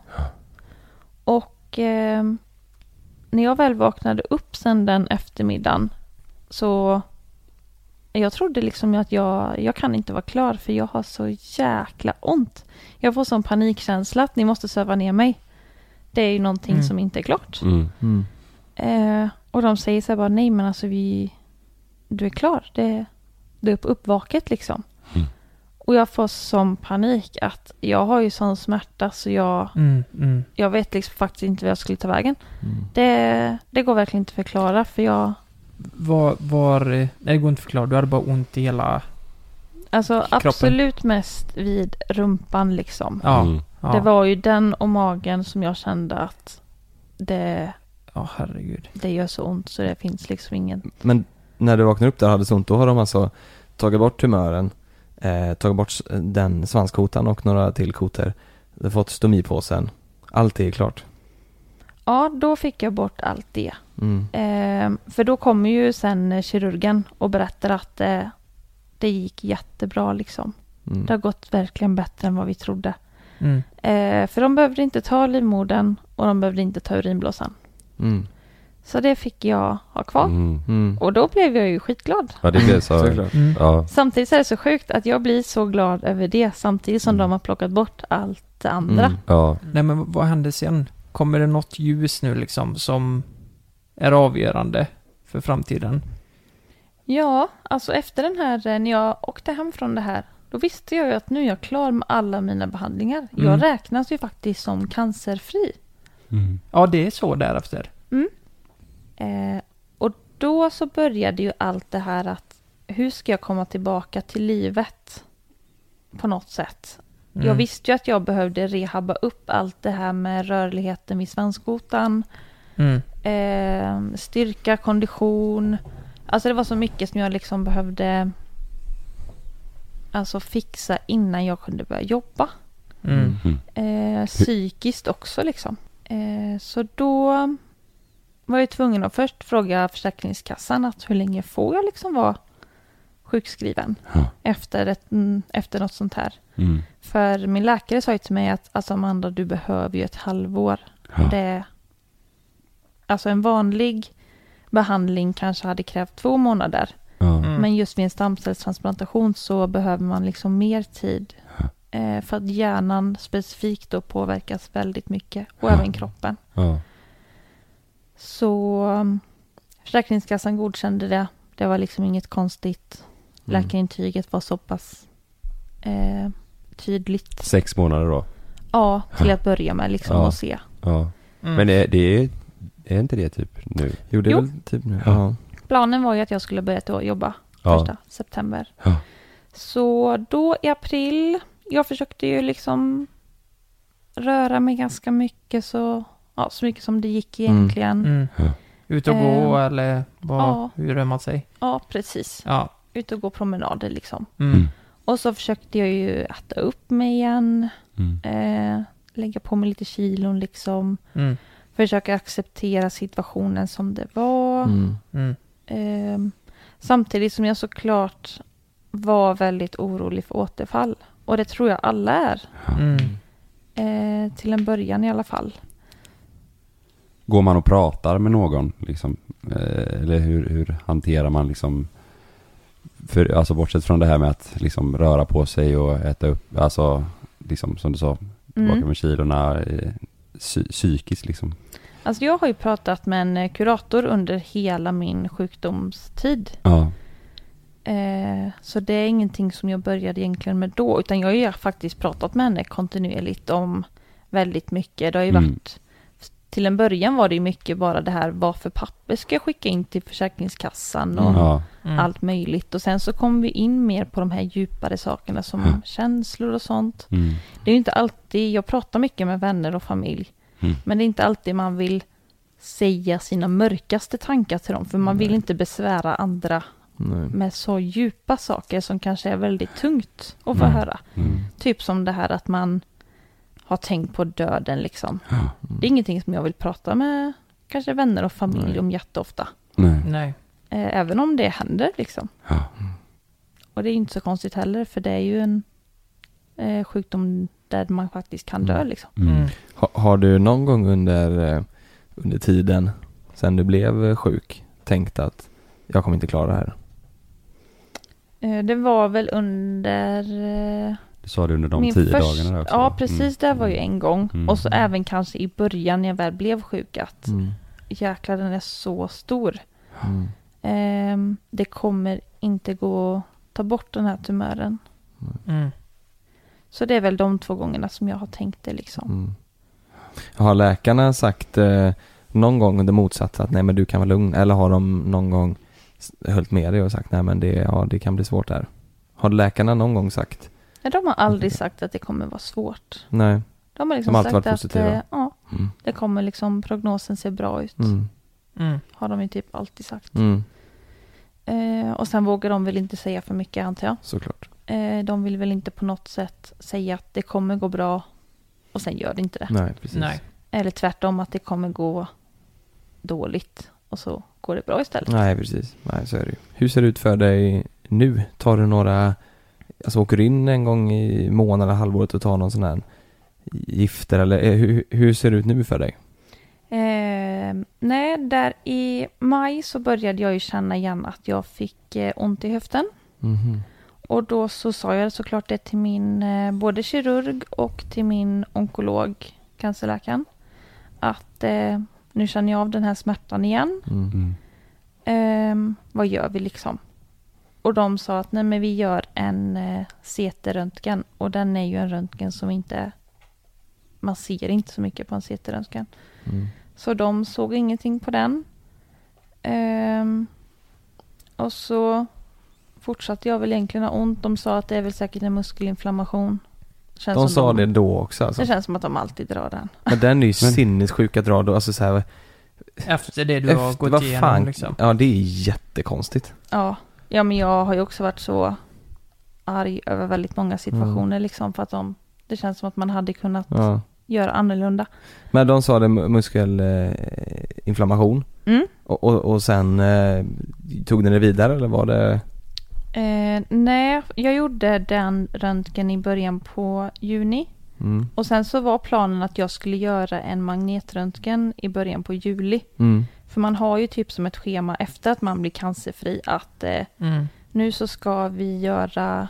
Och eh, när jag väl vaknade upp sen den eftermiddagen så jag trodde liksom att jag, jag kan inte vara klar för jag har så jäkla ont. Jag får sån panikkänsla att ni måste söva ner mig. Det är ju någonting Mm. som inte är klart. Mm. Mm. Eh, och de säger så här bara, nej men alltså vi, du är klar. Det, det är upp, uppvaket liksom. Mm. Och jag får sån panik att jag har ju sån smärta så jag, Mm. Mm. jag vet liksom faktiskt inte vad jag skulle ta vägen. Mm. Det, det går verkligen inte att förklara för jag, Var, var, nej det går inte att förklara, du hade bara ont i hela... alltså Kroppen. absolut mest vid rumpan liksom. Ja. Mm. Ja. Det var ju den och magen som jag kände att det, Ja, herregud. det gör så ont så det finns liksom ingen. Men när du vaknade upp där och hade så ont, då har de alltså tagit bort tumören, eh, tagit bort s- den svanskotan och några till kotor. Du har fått stomipåsen. Allt är klart. Ja, då fick jag bort allt det. Mm. Eh, för då kommer ju sen eh, kirurgen och berättar att eh, det gick jättebra liksom. Mm. Det har gått verkligen bättre än vad vi trodde. Mm. Eh, för de behövde inte ta livmodern och de behövde inte ta urinblåsan. Mm. Så det fick jag ha kvar. Mm. Mm. Och då blev jag ju skitglad. Ja, det blev så. Såklart. Mm. Ja. Samtidigt så är det så sjukt att jag blir så glad över det samtidigt som Mm. de har plockat bort allt det andra. Mm. Ja. Nej men vad hände sen? Kommer det något ljus nu liksom som är avgörande för framtiden? Ja, alltså efter den här, eh, när jag åkte hem från det här, då visste jag ju att nu är jag klar med alla mina behandlingar. Mm. Jag räknas ju faktiskt som cancerfri. Mm. Ja, det är så därefter. Eh, och då så började ju allt det här att hur ska jag komma tillbaka till livet på något sätt. Mm. Jag visste ju att jag behövde rehabba upp allt det här med rörligheten vid svanskotan, Mm. eh, styrka, kondition. Alltså det var så mycket som jag liksom behövde alltså fixa innan jag kunde börja jobba. Mm. Mm. Eh, psykiskt också liksom. Eh, så då var jag tvungen att först fråga Försäkringskassan att hur länge får jag liksom vara sjukskriven Ja. efter, ett, mm, efter något sånt här. Mm. För min läkare sa ju till mig att alltså Amanda, du behöver ju ett halvår. Ja. Det, alltså en vanlig behandling kanske hade krävt två månader. Ja. Mm. Men just vid en stamcellstransplantation så behöver man liksom mer tid. Eh, för att hjärnan specifikt då påverkas väldigt mycket. Och Ja. även kroppen. Ja. Så um, Försäkringskassan godkände det. Det var liksom inget konstigt. Mm. Läkarintyget var så pass eh, tydligt. Sex månader då. Ja, till att börja med liksom Ja. och se. Ja. Mm. Men är, det är, är inte det typ nu? Jo, det är Jo. väl typ nu. Ja. Ja. Planen var ju att jag skulle börja då jobba Ja. första september. Ja. Så då i april, jag försökte ju liksom röra mig ganska mycket så, ja, så mycket som det gick egentligen. Mm. Ja. Ut och gå Eh, eller vad, ja. hur rör man sig? Ja, precis. Ja. Ut och gå promenader liksom. Mm. Mm. Och så försökte jag ju äta upp mig igen. Mm. Eh, lägga på mig lite kilon liksom. Mm. Försöka acceptera situationen som det var. Mm. Mm. Eh, samtidigt som jag såklart var väldigt orolig för återfall. Och det tror jag alla är. Mm. Eh, till en början i alla fall. Går man och pratar med någon liksom? Eh, eller hur, hur hanterar man liksom, för, alltså bortsett från det här med att liksom röra på sig och äta upp, alltså liksom som du sa, tillbaka Mm. med kilorna, eh, psy- psykiskt liksom. Alltså jag har ju pratat med en kurator under hela min sjukdomstid. Ja. Eh, så det är ingenting som jag började egentligen med då. Utan jag har ju faktiskt pratat med henne kontinuerligt om väldigt mycket. Det har ju Mm. varit, till en början var det ju mycket bara det här, vad för papper ska jag skicka in till Försäkringskassan och Ja. Mm. allt möjligt. Och sen så kom vi in mer på de här djupare sakerna som Ja. känslor och sånt. Mm. Det är ju inte alltid, jag pratar mycket med vänner och familj, Mm. men det är inte alltid man vill säga sina mörkaste tankar till dem, för man vill inte besvära andra Nej. med så djupa saker som kanske är väldigt tungt att få Mm. höra. Mm. Typ som det här att man har tänkt på döden liksom. Ja. Det är ingenting som jag vill prata med kanske vänner och familj Nej. om jätteofta. Nej. Nej. Eh, även om det händer liksom. Ja. Och det är inte så konstigt heller, för det är ju en eh, sjukdom där man faktiskt kan dö Mm. liksom. Mm. Mm. Ha, har du någon gång under, eh, under tiden sen du blev eh, sjuk tänkt att jag kommer inte klara det här? Eh, det var väl under eh, Du sa det under de min tio först- dagarna där också. Ja, va? precis. Mm. Det var ju en gång. Mm. Och så även kanske i början när jag väl blev sjuk att Mm. jäklar, den är så stor. Mm. Ehm, det kommer inte gå att ta bort den här tumören. Mm. Så det är väl de två gångerna som jag har tänkt det liksom. Mm. Har läkarna sagt eh, någon gång under motsats att nej men du kan vara lugn, eller har de någon gång s- hållit med dig och sagt nej men det, ja, det kan bli svårt här? Har läkarna någon gång sagt? Nej, de har aldrig sagt att det kommer vara svårt. Nej. De har liksom De har alltid sagt varit att positiva. eh, ja, Mm. det kommer liksom, prognosen ser bra ut. Mm. Mm. Har de ju typ alltid sagt. Mm. Eh, och sen vågar de väl inte säga för mycket, antar jag. Såklart. Eh, de vill väl inte på något sätt säga att det kommer gå bra och sen gör det inte det. Nej, precis. Nej. Eller tvärtom, att det kommer gå dåligt och så går det bra istället. Nej, precis. Nej, så är det ju. Hur ser det ut för dig nu? Tar du några, alltså åker du in en gång i månaden, halvåret och tar någon sån här gifter eller eh, hur, hur ser det ut nu för dig? Eh, nej, där i maj så började jag ju känna igen att jag fick eh, ont i höften. Mhm. Och då så sa jag såklart det till min eh, både kirurg och till min onkolog, cancerläkaren. Att eh, nu känner jag av den här smärtan igen. Mm. Mm. Ehm, vad gör vi liksom? Och de sa att nej men vi gör en eh, C T-röntgen. Och den är ju en röntgen som inte, man ser inte så mycket på en C T-röntgen. Mm. Så de såg ingenting på den. Ehm, och så fortsatte jag väl egentligen ha ont. De sa att det är väl säkert en muskelinflammation. Känns De som sa de, det då också alltså. Det känns som att de alltid drar den. Men den är ju sinnessjuk att dra då, alltså så här, Efter det du har efter, gått vad igenom fan, liksom. ja det är jättekonstigt. Ja. ja, men jag har ju också varit så arg över väldigt många situationer liksom, för att de, det känns som att man hade kunnat Ja. göra annorlunda. Men de sa det mu- muskelinflammation Mm. och, och, och sen eh, tog den det vidare eller var det? Eh, nej, jag gjorde den röntgen i början på juni. Mm. Och sen så var planen att jag skulle göra en magnetröntgen i början på juli. Mm. För man har ju typ som ett schema efter att man blir cancerfri att eh, Mm. nu så ska vi göra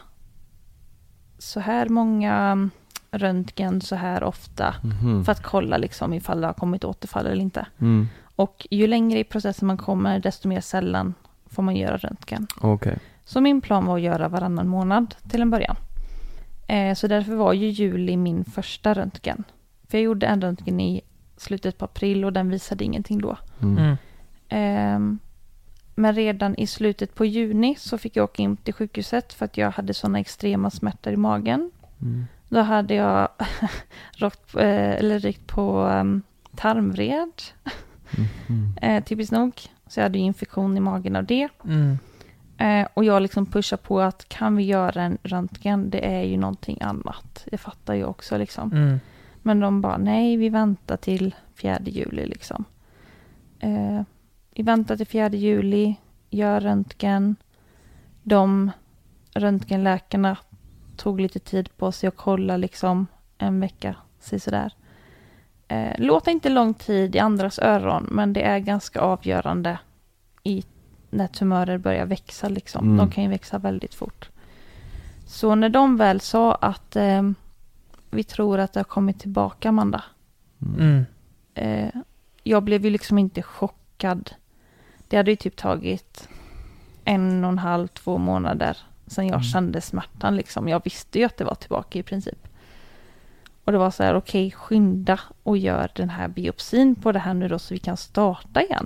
så här många röntgen så här ofta Mhm. för att kolla liksom ifall det har kommit återfall eller inte. Mm. Och ju längre i processen man kommer desto mer sällan får man göra röntgen. Okej. Så min plan var att göra varannan månad till en början. Eh, så därför var ju juli min första röntgen. För jag gjorde en röntgen i slutet på april och den visade ingenting då. Mm. Mm. Ehm, men redan i slutet på juni så fick jag åka in till sjukhuset för att jag hade sådana extrema smärtor i magen. Mm. Då hade jag råkt, eh, eller rykt på um, tarmvred, Mm. eh, typiskt nog. Så jag hade ju infektion i magen av det. Mm. Eh, och jag liksom pushar på att kan vi göra en röntgen, det är ju någonting annat. Det fattar jag också liksom. Mm. Men de bara, nej vi väntar till fjärde juli liksom. Eh, vi väntar till fjärde juli, gör röntgen. De röntgenläkarna tog lite tid på sig att kolla liksom en vecka, sådär. Eh, låter inte lång tid i andras öron, men det är ganska avgörande i när tumörer börjar växa liksom. Mm. De kan ju växa väldigt fort. Så när de väl sa att eh, vi tror att det har kommit tillbaka, Amanda. Mm. Eh, jag blev ju liksom inte chockad. Det hade ju typ tagit en och en halv, två månader sedan jag Mm. kände smärtan liksom. Jag visste ju att det var tillbaka i princip. Och det var så här, okej, okay, skynda och gör den här biopsin på det här nu då så vi kan starta igen.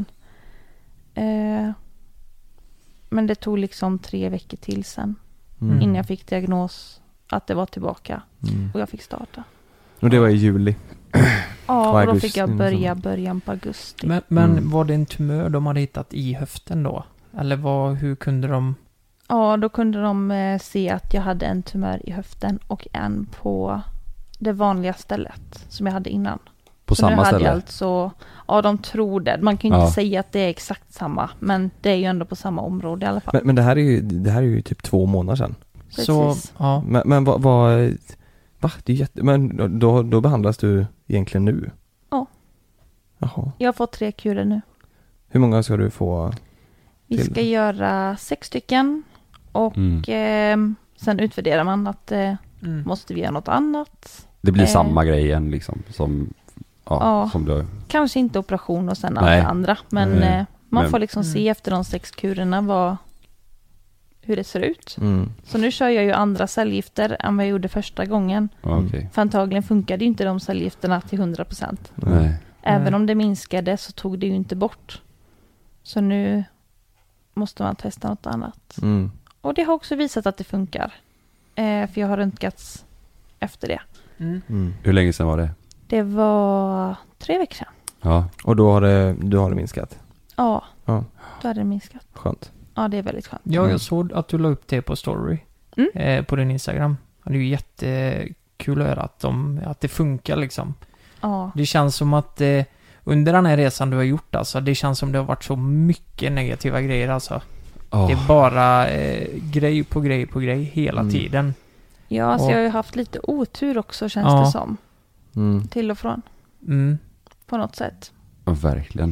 Eh, men det tog liksom tre veckor till sen. Mm. Innan jag fick diagnos att det var tillbaka. Mm. Och jag fick starta. Och det var i juli. Ja, och då augusti, fick jag börja början på augusti. Men, men Mm. var det en tumör de hade hittat i höften då? Eller vad, hur kunde de... Ja, då kunde de eh, se att jag hade en tumör i höften och en på det vanliga stället som jag hade innan. På Så nu samma hade ställe? jag alltså, ja, de tror det. Man kan ju Ja. inte säga att det är exakt samma, men det är ju ändå på samma område i alla fall. Men, men det här är ju, det här är ju typ två månader sedan. Så, Precis. ja. Men, men vad, vad, va? Det är jätte, men då, då behandlas du egentligen nu? Ja. Jaha. Jag har fått tre kurer nu. Hur många ska du få? Vi Till. ska göra sex stycken och Mm. eh, sen utvärderar man att eh, Mm. måste vi göra något annat. Det blir Eh. samma grej igen liksom som, ja, Ja. som du... Kanske inte operation och sen Nej. allt det andra, men Nej. eh, man Men- får liksom Mm. se efter de sex kurerna vad, hur det ser ut. Mm. Så nu kör jag ju andra cellgifter än vad jag gjorde första gången. Ja, okej. För antagligen funkade ju inte de cellgifterna till hundra procent. Nej. Även Nej. om det minskade så tog det ju inte bort. Så nu måste man testa något annat. Mm. Och det har också visat att det funkar. Eh, för jag har röntgats efter det. Mm. Mm. Hur länge sedan var det? Det var tre veckor sedan. Ja. Och då har det, du har det minskat? Ja, Ja. då hade det minskat. Skönt. Ja, det är väldigt skönt. Ja, Mm. jag såg att du la upp det på story. Mm. Eh, på din Instagram. Och det är ju jättekul att höra att, de, att det funkar liksom. Ja, Det känns som att eh, under den här resan du har gjort alltså, det känns som det har varit så mycket negativa grejer alltså. Oh. Det är bara eh, grej på grej på grej hela Mm. tiden. ja alltså Och- jag har ju haft lite otur också känns Ja. det som. Mm. Till och från. Mm. På något sätt. Ja, verkligen.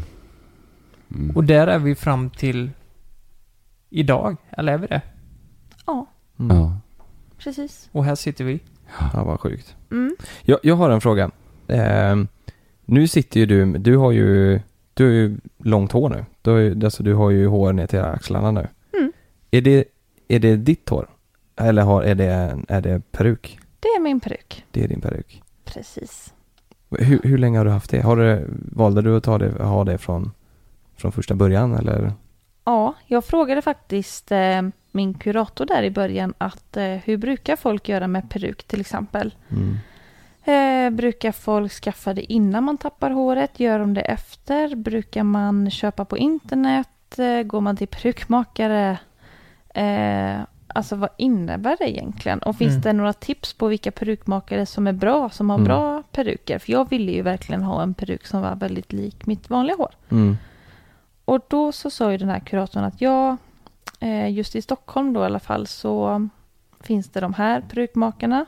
Mm. Och där är vi fram till idag, eller är vi det? Ja, Mm. Ja. precis. Och här sitter vi. Ja, vad sjukt. Mm. Jag, jag har en fråga. Eh, nu sitter ju du, du har ju, du har ju långt hår nu. Du har ju, alltså, du har ju hår ner till axlarna nu. Mm. Är det, är det ditt hår? Eller har, är, det, är det peruk? Det är min peruk. Det är din peruk. Precis. Hur, hur länge har du haft det? Har du, valde du att ta det, ha det från, från första början eller? Ja, jag frågade faktiskt eh, min kurator där i början att eh, hur brukar folk göra med peruk till exempel? Mm. Eh, brukar folk skaffa det innan man tappar håret? Gör de det efter? Brukar man köpa på internet? Eh, går man till perukmakare? Eh, alltså vad innebär det egentligen? Och finns Mm. det några tips på vilka perukmakare som är bra, som har Mm. bra peruker? För jag ville ju verkligen ha en peruk som var väldigt lik mitt vanliga hår. Mm. Och då så sa ju den här kuratorn att ja, eh, just i Stockholm då i alla fall så finns det de här perukmakarna.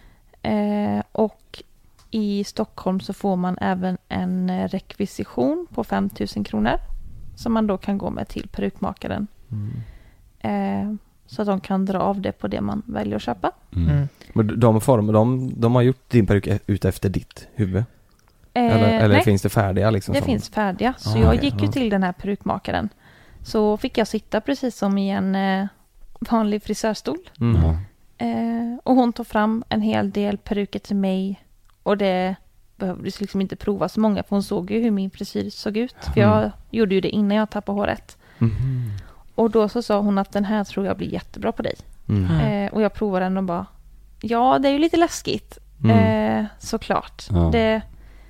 Eh, och i Stockholm så får man även en eh, rekvisition på fem tusen kronor. Som man då kan gå med till perukmakaren. Mm. Eh, så att de kan dra av det på det man väljer att köpa. Mm. Mm. Men de, form, de, de har gjort din peruk ut efter ditt huvud? Eh, eller eller nej, finns det färdiga liksom? det som- finns färdiga. Så Ah, jag okej, gick ju ja. till den här perukmakaren. Så fick jag sitta precis som i en eh, vanlig frisörstol. Mm. Ja. Eh, och hon tog fram en hel del peruker till mig. Och det behövdes liksom inte prova så många. För hon såg ju hur min frisyr såg ut. För jag Mm. gjorde ju det innan jag tappade håret. Mhm. Och då så sa hon att den här tror jag blir jättebra på dig. Mm. Mm. Eh, och jag provade den och bara, ja det är ju lite läskigt. Mm. Eh, såklart. Ja. Det,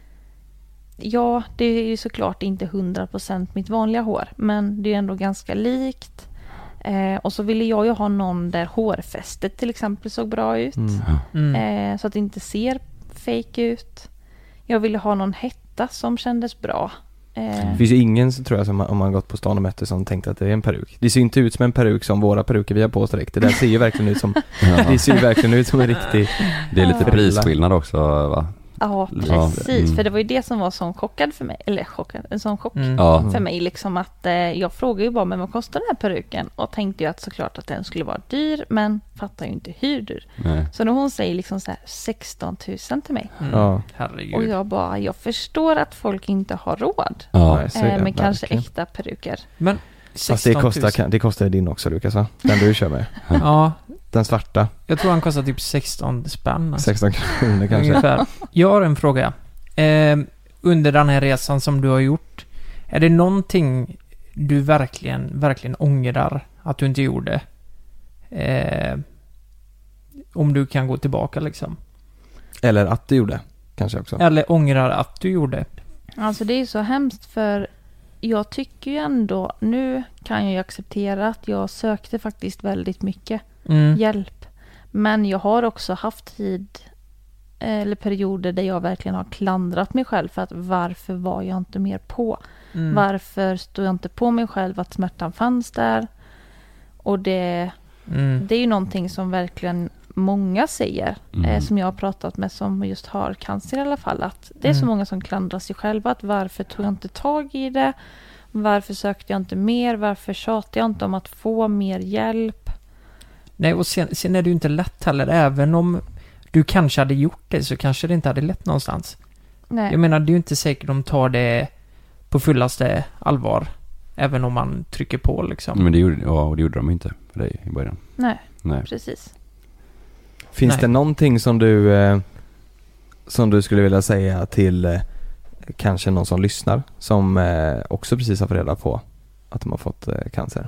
ja, det är ju såklart inte hundra procent mitt vanliga hår. Men det är ju ändå ganska likt. Eh, och så ville jag ju ha någon där hårfästet till exempel såg bra ut. Mm. Mm. Eh, så att det inte ser fake ut. Jag ville ha någon hetta som kändes bra. Eh, Det finns ju ingen så tror jag som om man gått på stan och mätt som tänkte att det är en peruk. Det ser inte ut som en peruk som våra peruker vi har på oss direkt. Det där ser ju verkligen ut som Ja. det ser ju verkligen ut som en riktig. Det är lite Ja. prisskillnad också va? ja, Ja, precis. mm. För det var ju det som var sån chockad för mig. Eller chockad, en sån chock. Mm. Ja. Mm. För mig liksom att eh, jag frågade ju bara men vad kostar den här peruken? Och tänkte ju att såklart att den skulle vara dyr men fattar ju inte hur dyr. Nej. Så när hon säger liksom så här sexton tusen till mig Mm. Ja. och Herregud. jag bara, jag förstår att folk inte har råd Ja. Nej, så är det eh, med kanske verkligen. äkta peruker. Men Fast det sexton tusen. kostar, det kostar din också Lukas va? Den du kör med. Ja, Den svarta. Jag tror han kostar typ sexton spänn. Alltså. sexton kronor kanske. Ungefär. Jag har en fråga. Eh, under den här resan som du har gjort, är det någonting du verkligen, verkligen ångrar att du inte gjorde? Eh, om du kan gå tillbaka liksom. Eller att du gjorde, kanske också. Eller ångrar att du gjorde. Alltså det är så hemskt, för jag tycker ju ändå, nu kan jag ju acceptera att jag sökte faktiskt väldigt mycket Mm. hjälp. Men jag har också haft tid eller perioder där jag verkligen har klandrat mig själv för att varför var jag inte mer på? Mm. Varför stod jag inte på mig själv att smärtan fanns där? Och det, Mm. det är ju någonting som verkligen många säger, Mm. eh, som jag har pratat med som just har cancer i alla fall, att det är Mm. så många som klandrar sig själva, att varför tog jag inte tag i det? Varför sökte jag inte mer? Varför tjatade jag inte om att få mer hjälp? Nej, och sen, sen är det ju inte lätt heller. Även om du kanske hade gjort det så kanske det inte hade lett någonstans. Nej. Jag menar, det är ju inte säkert de tar det på fullaste allvar. Även om man trycker på liksom. Men det gjorde, ja, och det gjorde de inte för dig i början. Nej, Nej. precis. Finns Nej. det någonting som du eh, som du skulle vilja säga till eh, kanske någon som lyssnar som eh, också precis har fått reda på att de har fått eh, cancer?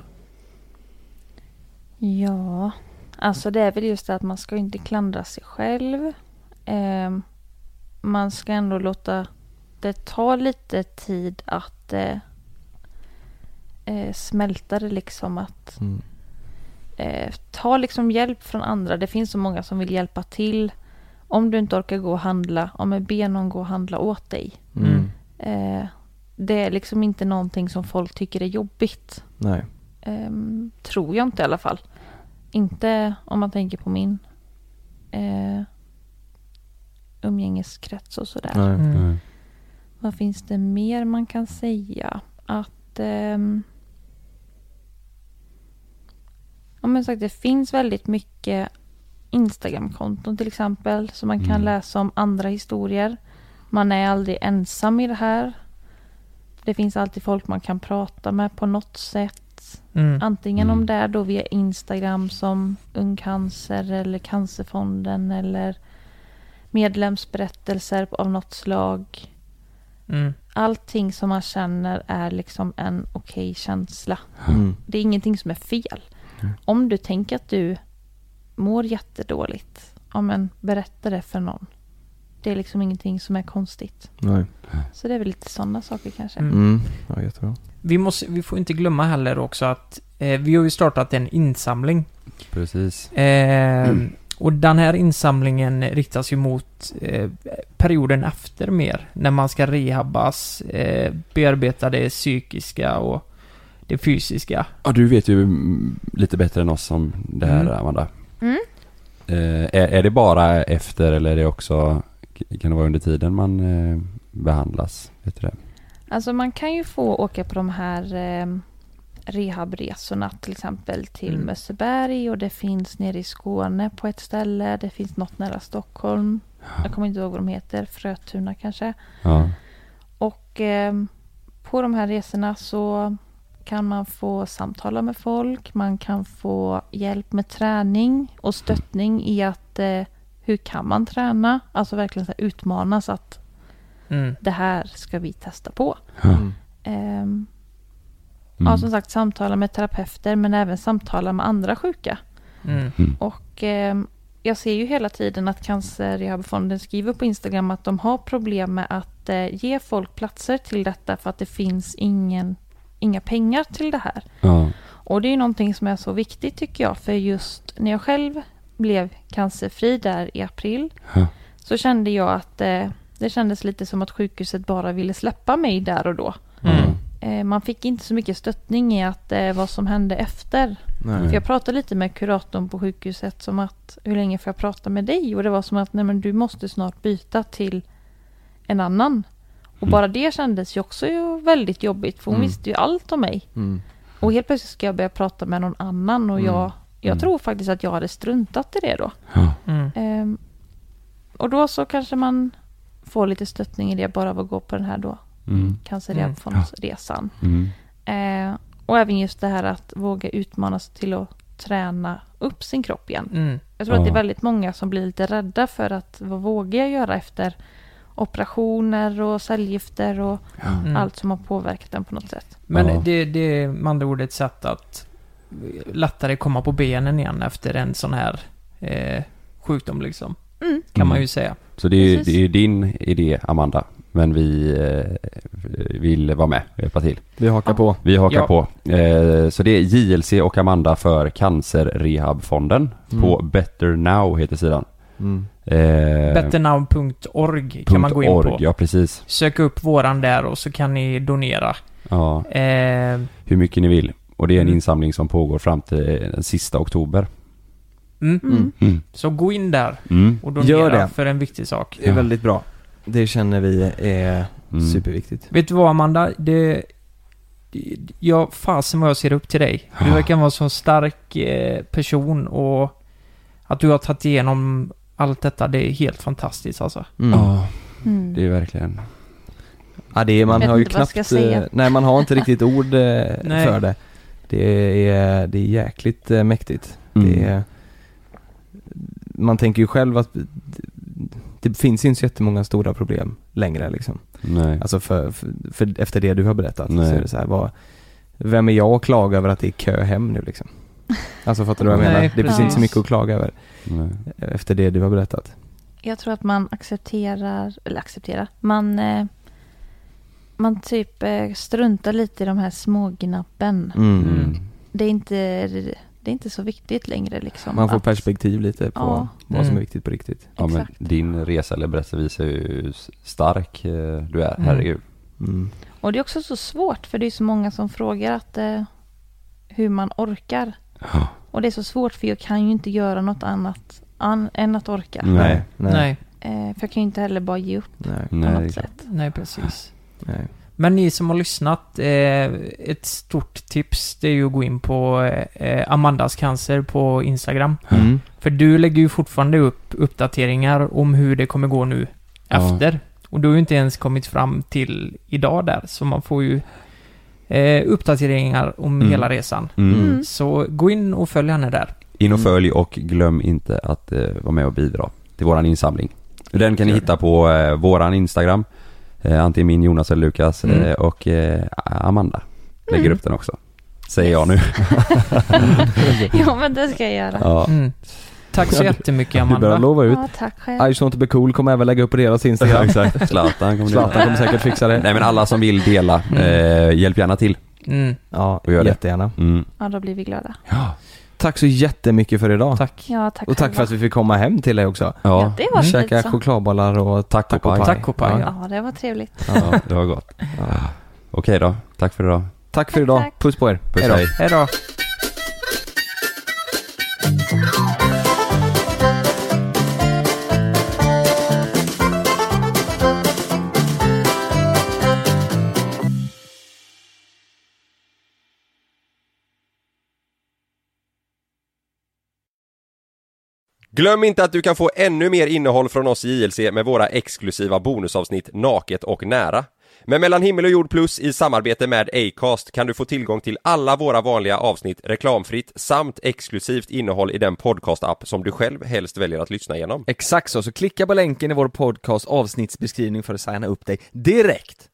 Ja, alltså det är väl just det att man ska inte klandra sig själv. Eh, man ska ändå låta det ta lite tid att eh, eh, smälta det liksom, att Mm. eh, ta liksom hjälp från andra. Det finns så många som vill hjälpa till. Om du inte orkar gå och handla, om jag ber någon gå och handla åt dig. Mm. Eh, det är liksom inte någonting som folk tycker är jobbigt. Nej. Ehm, tror jag inte i alla fall. Inte om man tänker på min eh, umgängeskrets och sådär. Nej. Mm. Mm. Vad finns det mer man kan säga? Att ehm, ja, men sagt, det finns väldigt mycket Instagram-konton till exempel, så man kan Mm. läsa om andra historier. Man är aldrig ensam i det här. Det finns alltid folk man kan prata med på något sätt. Mm. Antingen Mm. om det är då via Instagram som Ung Cancer eller Cancerfonden eller medlemsberättelser av något slag. Mm. Allting som man känner är liksom en okej känsla. Mm. Det är ingenting som är fel. Mm. Om du tänker att du mår jättedåligt, ja men berätta det för någon. Det är liksom ingenting som är konstigt. Nej. Så det är väl lite sådana saker kanske. Mm. Mm. Ja, jättebra. Vi, måste, vi får inte glömma heller också att eh, vi har ju startat en insamling. Precis. Eh, Och den här insamlingen riktas ju mot eh, perioden efter mer. När man ska rehabbas, eh, bearbeta det psykiska och det fysiska. Ja, du vet ju mm, lite bättre än oss om det här, Mm. Amanda. Mm. Eh, är, är det bara efter eller är det också, kan det vara under tiden man eh, behandlas? Vet du det? Alltså man kan ju få åka på de här eh, rehabresorna till exempel till Mm. Mösseberg, och det finns nere i Skåne på ett ställe. Det finns något nära Stockholm. Jag kommer inte ihåg vad de heter. Frötuna kanske. Ja. Och eh, på de här resorna så kan man få samtala med folk. Man kan få hjälp med träning och stöttning i att eh, hur kan man träna? Alltså verkligen så här utmanas att Mm. det här ska vi testa på. Mm. Ehm, Mm. Ja, som sagt, samtala med terapeuter men även samtala med andra sjuka. Mm. Och eh, jag ser ju hela tiden att Cancerrehabfonden skriver på Instagram att de har problem med att eh, ge folk platser till detta för att det finns ingen, inga pengar till det här. Ja. Och det är ju någonting som är så viktigt tycker jag, för just när jag själv blev cancerfri där i april Ja. så kände jag att eh, det kändes lite som att sjukhuset bara ville släppa mig där och då. Mm. Eh, man fick inte så mycket stöttning i att eh, vad som hände efter. Nej. För jag pratade lite med kuratorn på sjukhuset som att hur länge får jag prata med dig? Och det var som att nej men du måste snart byta till en annan. Och Mm. bara det kändes ju också ju väldigt jobbigt, för hon Mm. visste ju allt om mig. Mm. Och helt plötsligt ska jag börja prata med någon annan och Mm. jag, jag Mm. tror faktiskt att jag hade struntat i det då. Ja. Mm. Ehm, och då så kanske man får lite stöttning i det bara av att gå på den här då Mm. Cancerrehabfondsresan. Mm. Eh, och även just det här att våga utmana sig till att träna upp sin kropp igen. Mm. Jag tror Ja. att det är väldigt många som blir lite rädda för att vad vågar jag göra efter operationer och cellgifter och Mm. allt som har påverkat den på något sätt. Men Ja. det, det är med andra ord ett sätt att lättare komma på benen igen efter en sån här eh, sjukdom liksom. Mm. Kan Mm. man ju säga. Så det är ju Precis. det är ju din idé, Amanda. Men vi eh, vill vara med och hjälpa till. Vi hakar Ja. på. Vi hakar Ja. på. Eh, så det är J L C och Amanda för Cancerrehabfonden. Mm. På Better Now heter sidan. Mm. Eh, betternow punkt org kan man gå in org, på. Ja, precis. Sök upp våran där och så kan ni donera. Ja, Eh, hur mycket ni vill. Och det är en Mm. insamling som pågår fram till den sista oktober. mm. Mm. Mm. Så gå in där Mm. och donera Gör det. för en viktig sak. Det är väldigt bra. Det känner vi är Mm. superviktigt. Vet du vad, Amanda? Det... Ja, fasen vad jag ser upp till dig. Du Ja. verkar vara en så stark eh, person och att du har tagit igenom allt detta, det är helt fantastiskt alltså. Mm. Ja, Mm. det är verkligen... Ja, det är, man Vet har ju inte vad jag knappt... ska säga. eh, Nej, man har inte riktigt ord eh, Nej. för det. Det är, det är jäkligt eh, mäktigt. Mm. Det är, man tänker ju själv att det finns inte så jättemånga stora problem längre liksom. Nej. Alltså för, för, för efter det du har berättat Nej. så är det så här, vad, vem är jag att klaga över att det är kö hem nu liksom? Alltså fattar du vad jag Nej, menar? Det finns precis. inte så mycket att klaga över Nej. efter det du har berättat. Jag tror att man accepterar, eller accepterar, man, eh, man typ eh, struntar lite i de här smågnappen. Mm. Mm. Det är inte, det är inte så viktigt längre liksom. Man får att- perspektiv lite på Ja. vad som Mm. är viktigt på riktigt. Ja, men Exakt. din resa eller berättelse visar ju hur stark eh, du är, Mm. herregud. Mm. Och det är också så svårt för det är så många som frågar att eh, hur man orkar. Ja. Och det är så svårt för jag kan ju inte göra något annat an, än att orka. Nej. Nej. Nej, Eh, för jag kan ju inte heller bara ge upp Nej. på Nej, det är något klart. sätt. nej precis. Nej. Men ni som har lyssnat, eh, ett stort tips det är ju att gå in på eh, Amandas cancer på Instagram. Mm. För du lägger ju fortfarande upp uppdateringar om hur det kommer gå nu Ja. efter. Och du har ju inte ens kommit fram till idag där. Så man får ju eh, uppdateringar om Mm. hela resan. Mm. Mm. Så gå in och följ henne där. In och följ och glöm inte att eh, vara med och bidra till våran insamling. Den kan ni Gör det. hitta på eh, våran Instagram. Eh, antingen min, Jonas eller Lukas. Mm. Eh, och eh, Amanda lägger Mm. upp den också. Säger jag nu. Ja, men det ska jag göra. Ja. Mm. Tack så jättemycket Du börjar Amanda. lova ut. Ja, tack själv. I just want to be cool kommer även lägga upp på deras Instagram. Exakt. Zlatan kommer Zlatan kommer säkert fixa det. Nej, men alla som vill dela, eh, hjälp gärna till. Mm. Ja, Och gör det. jättegärna. Mm. Ja, då blir vi glada. Ja. Tack så jättemycket för idag. Tack. Ja, tack Och tack själva. för att vi fick komma hem till dig också. Ja, Ja. det var Mm. fint Käka så. chokladbollar och Tack och paj. Tack och paj, ja. Ja, det var trevligt. Ja, det var gott. Ja. Okej då, tack för idag. Tack för Tack, idag. tack. Puss på er. Puss, Hej då. hej. Hej då. Glöm inte att du kan få ännu mer innehåll från oss i J L C med våra exklusiva bonusavsnitt Naket och nära. Men Mellan himmel och jord plus i samarbete med Acast kan du få tillgång till alla våra vanliga avsnitt reklamfritt samt exklusivt innehåll i den podcast-app som du själv helst väljer att lyssna igenom. Exakt så, så klicka på länken i vår podcast avsnittsbeskrivning för att signa upp dig direkt.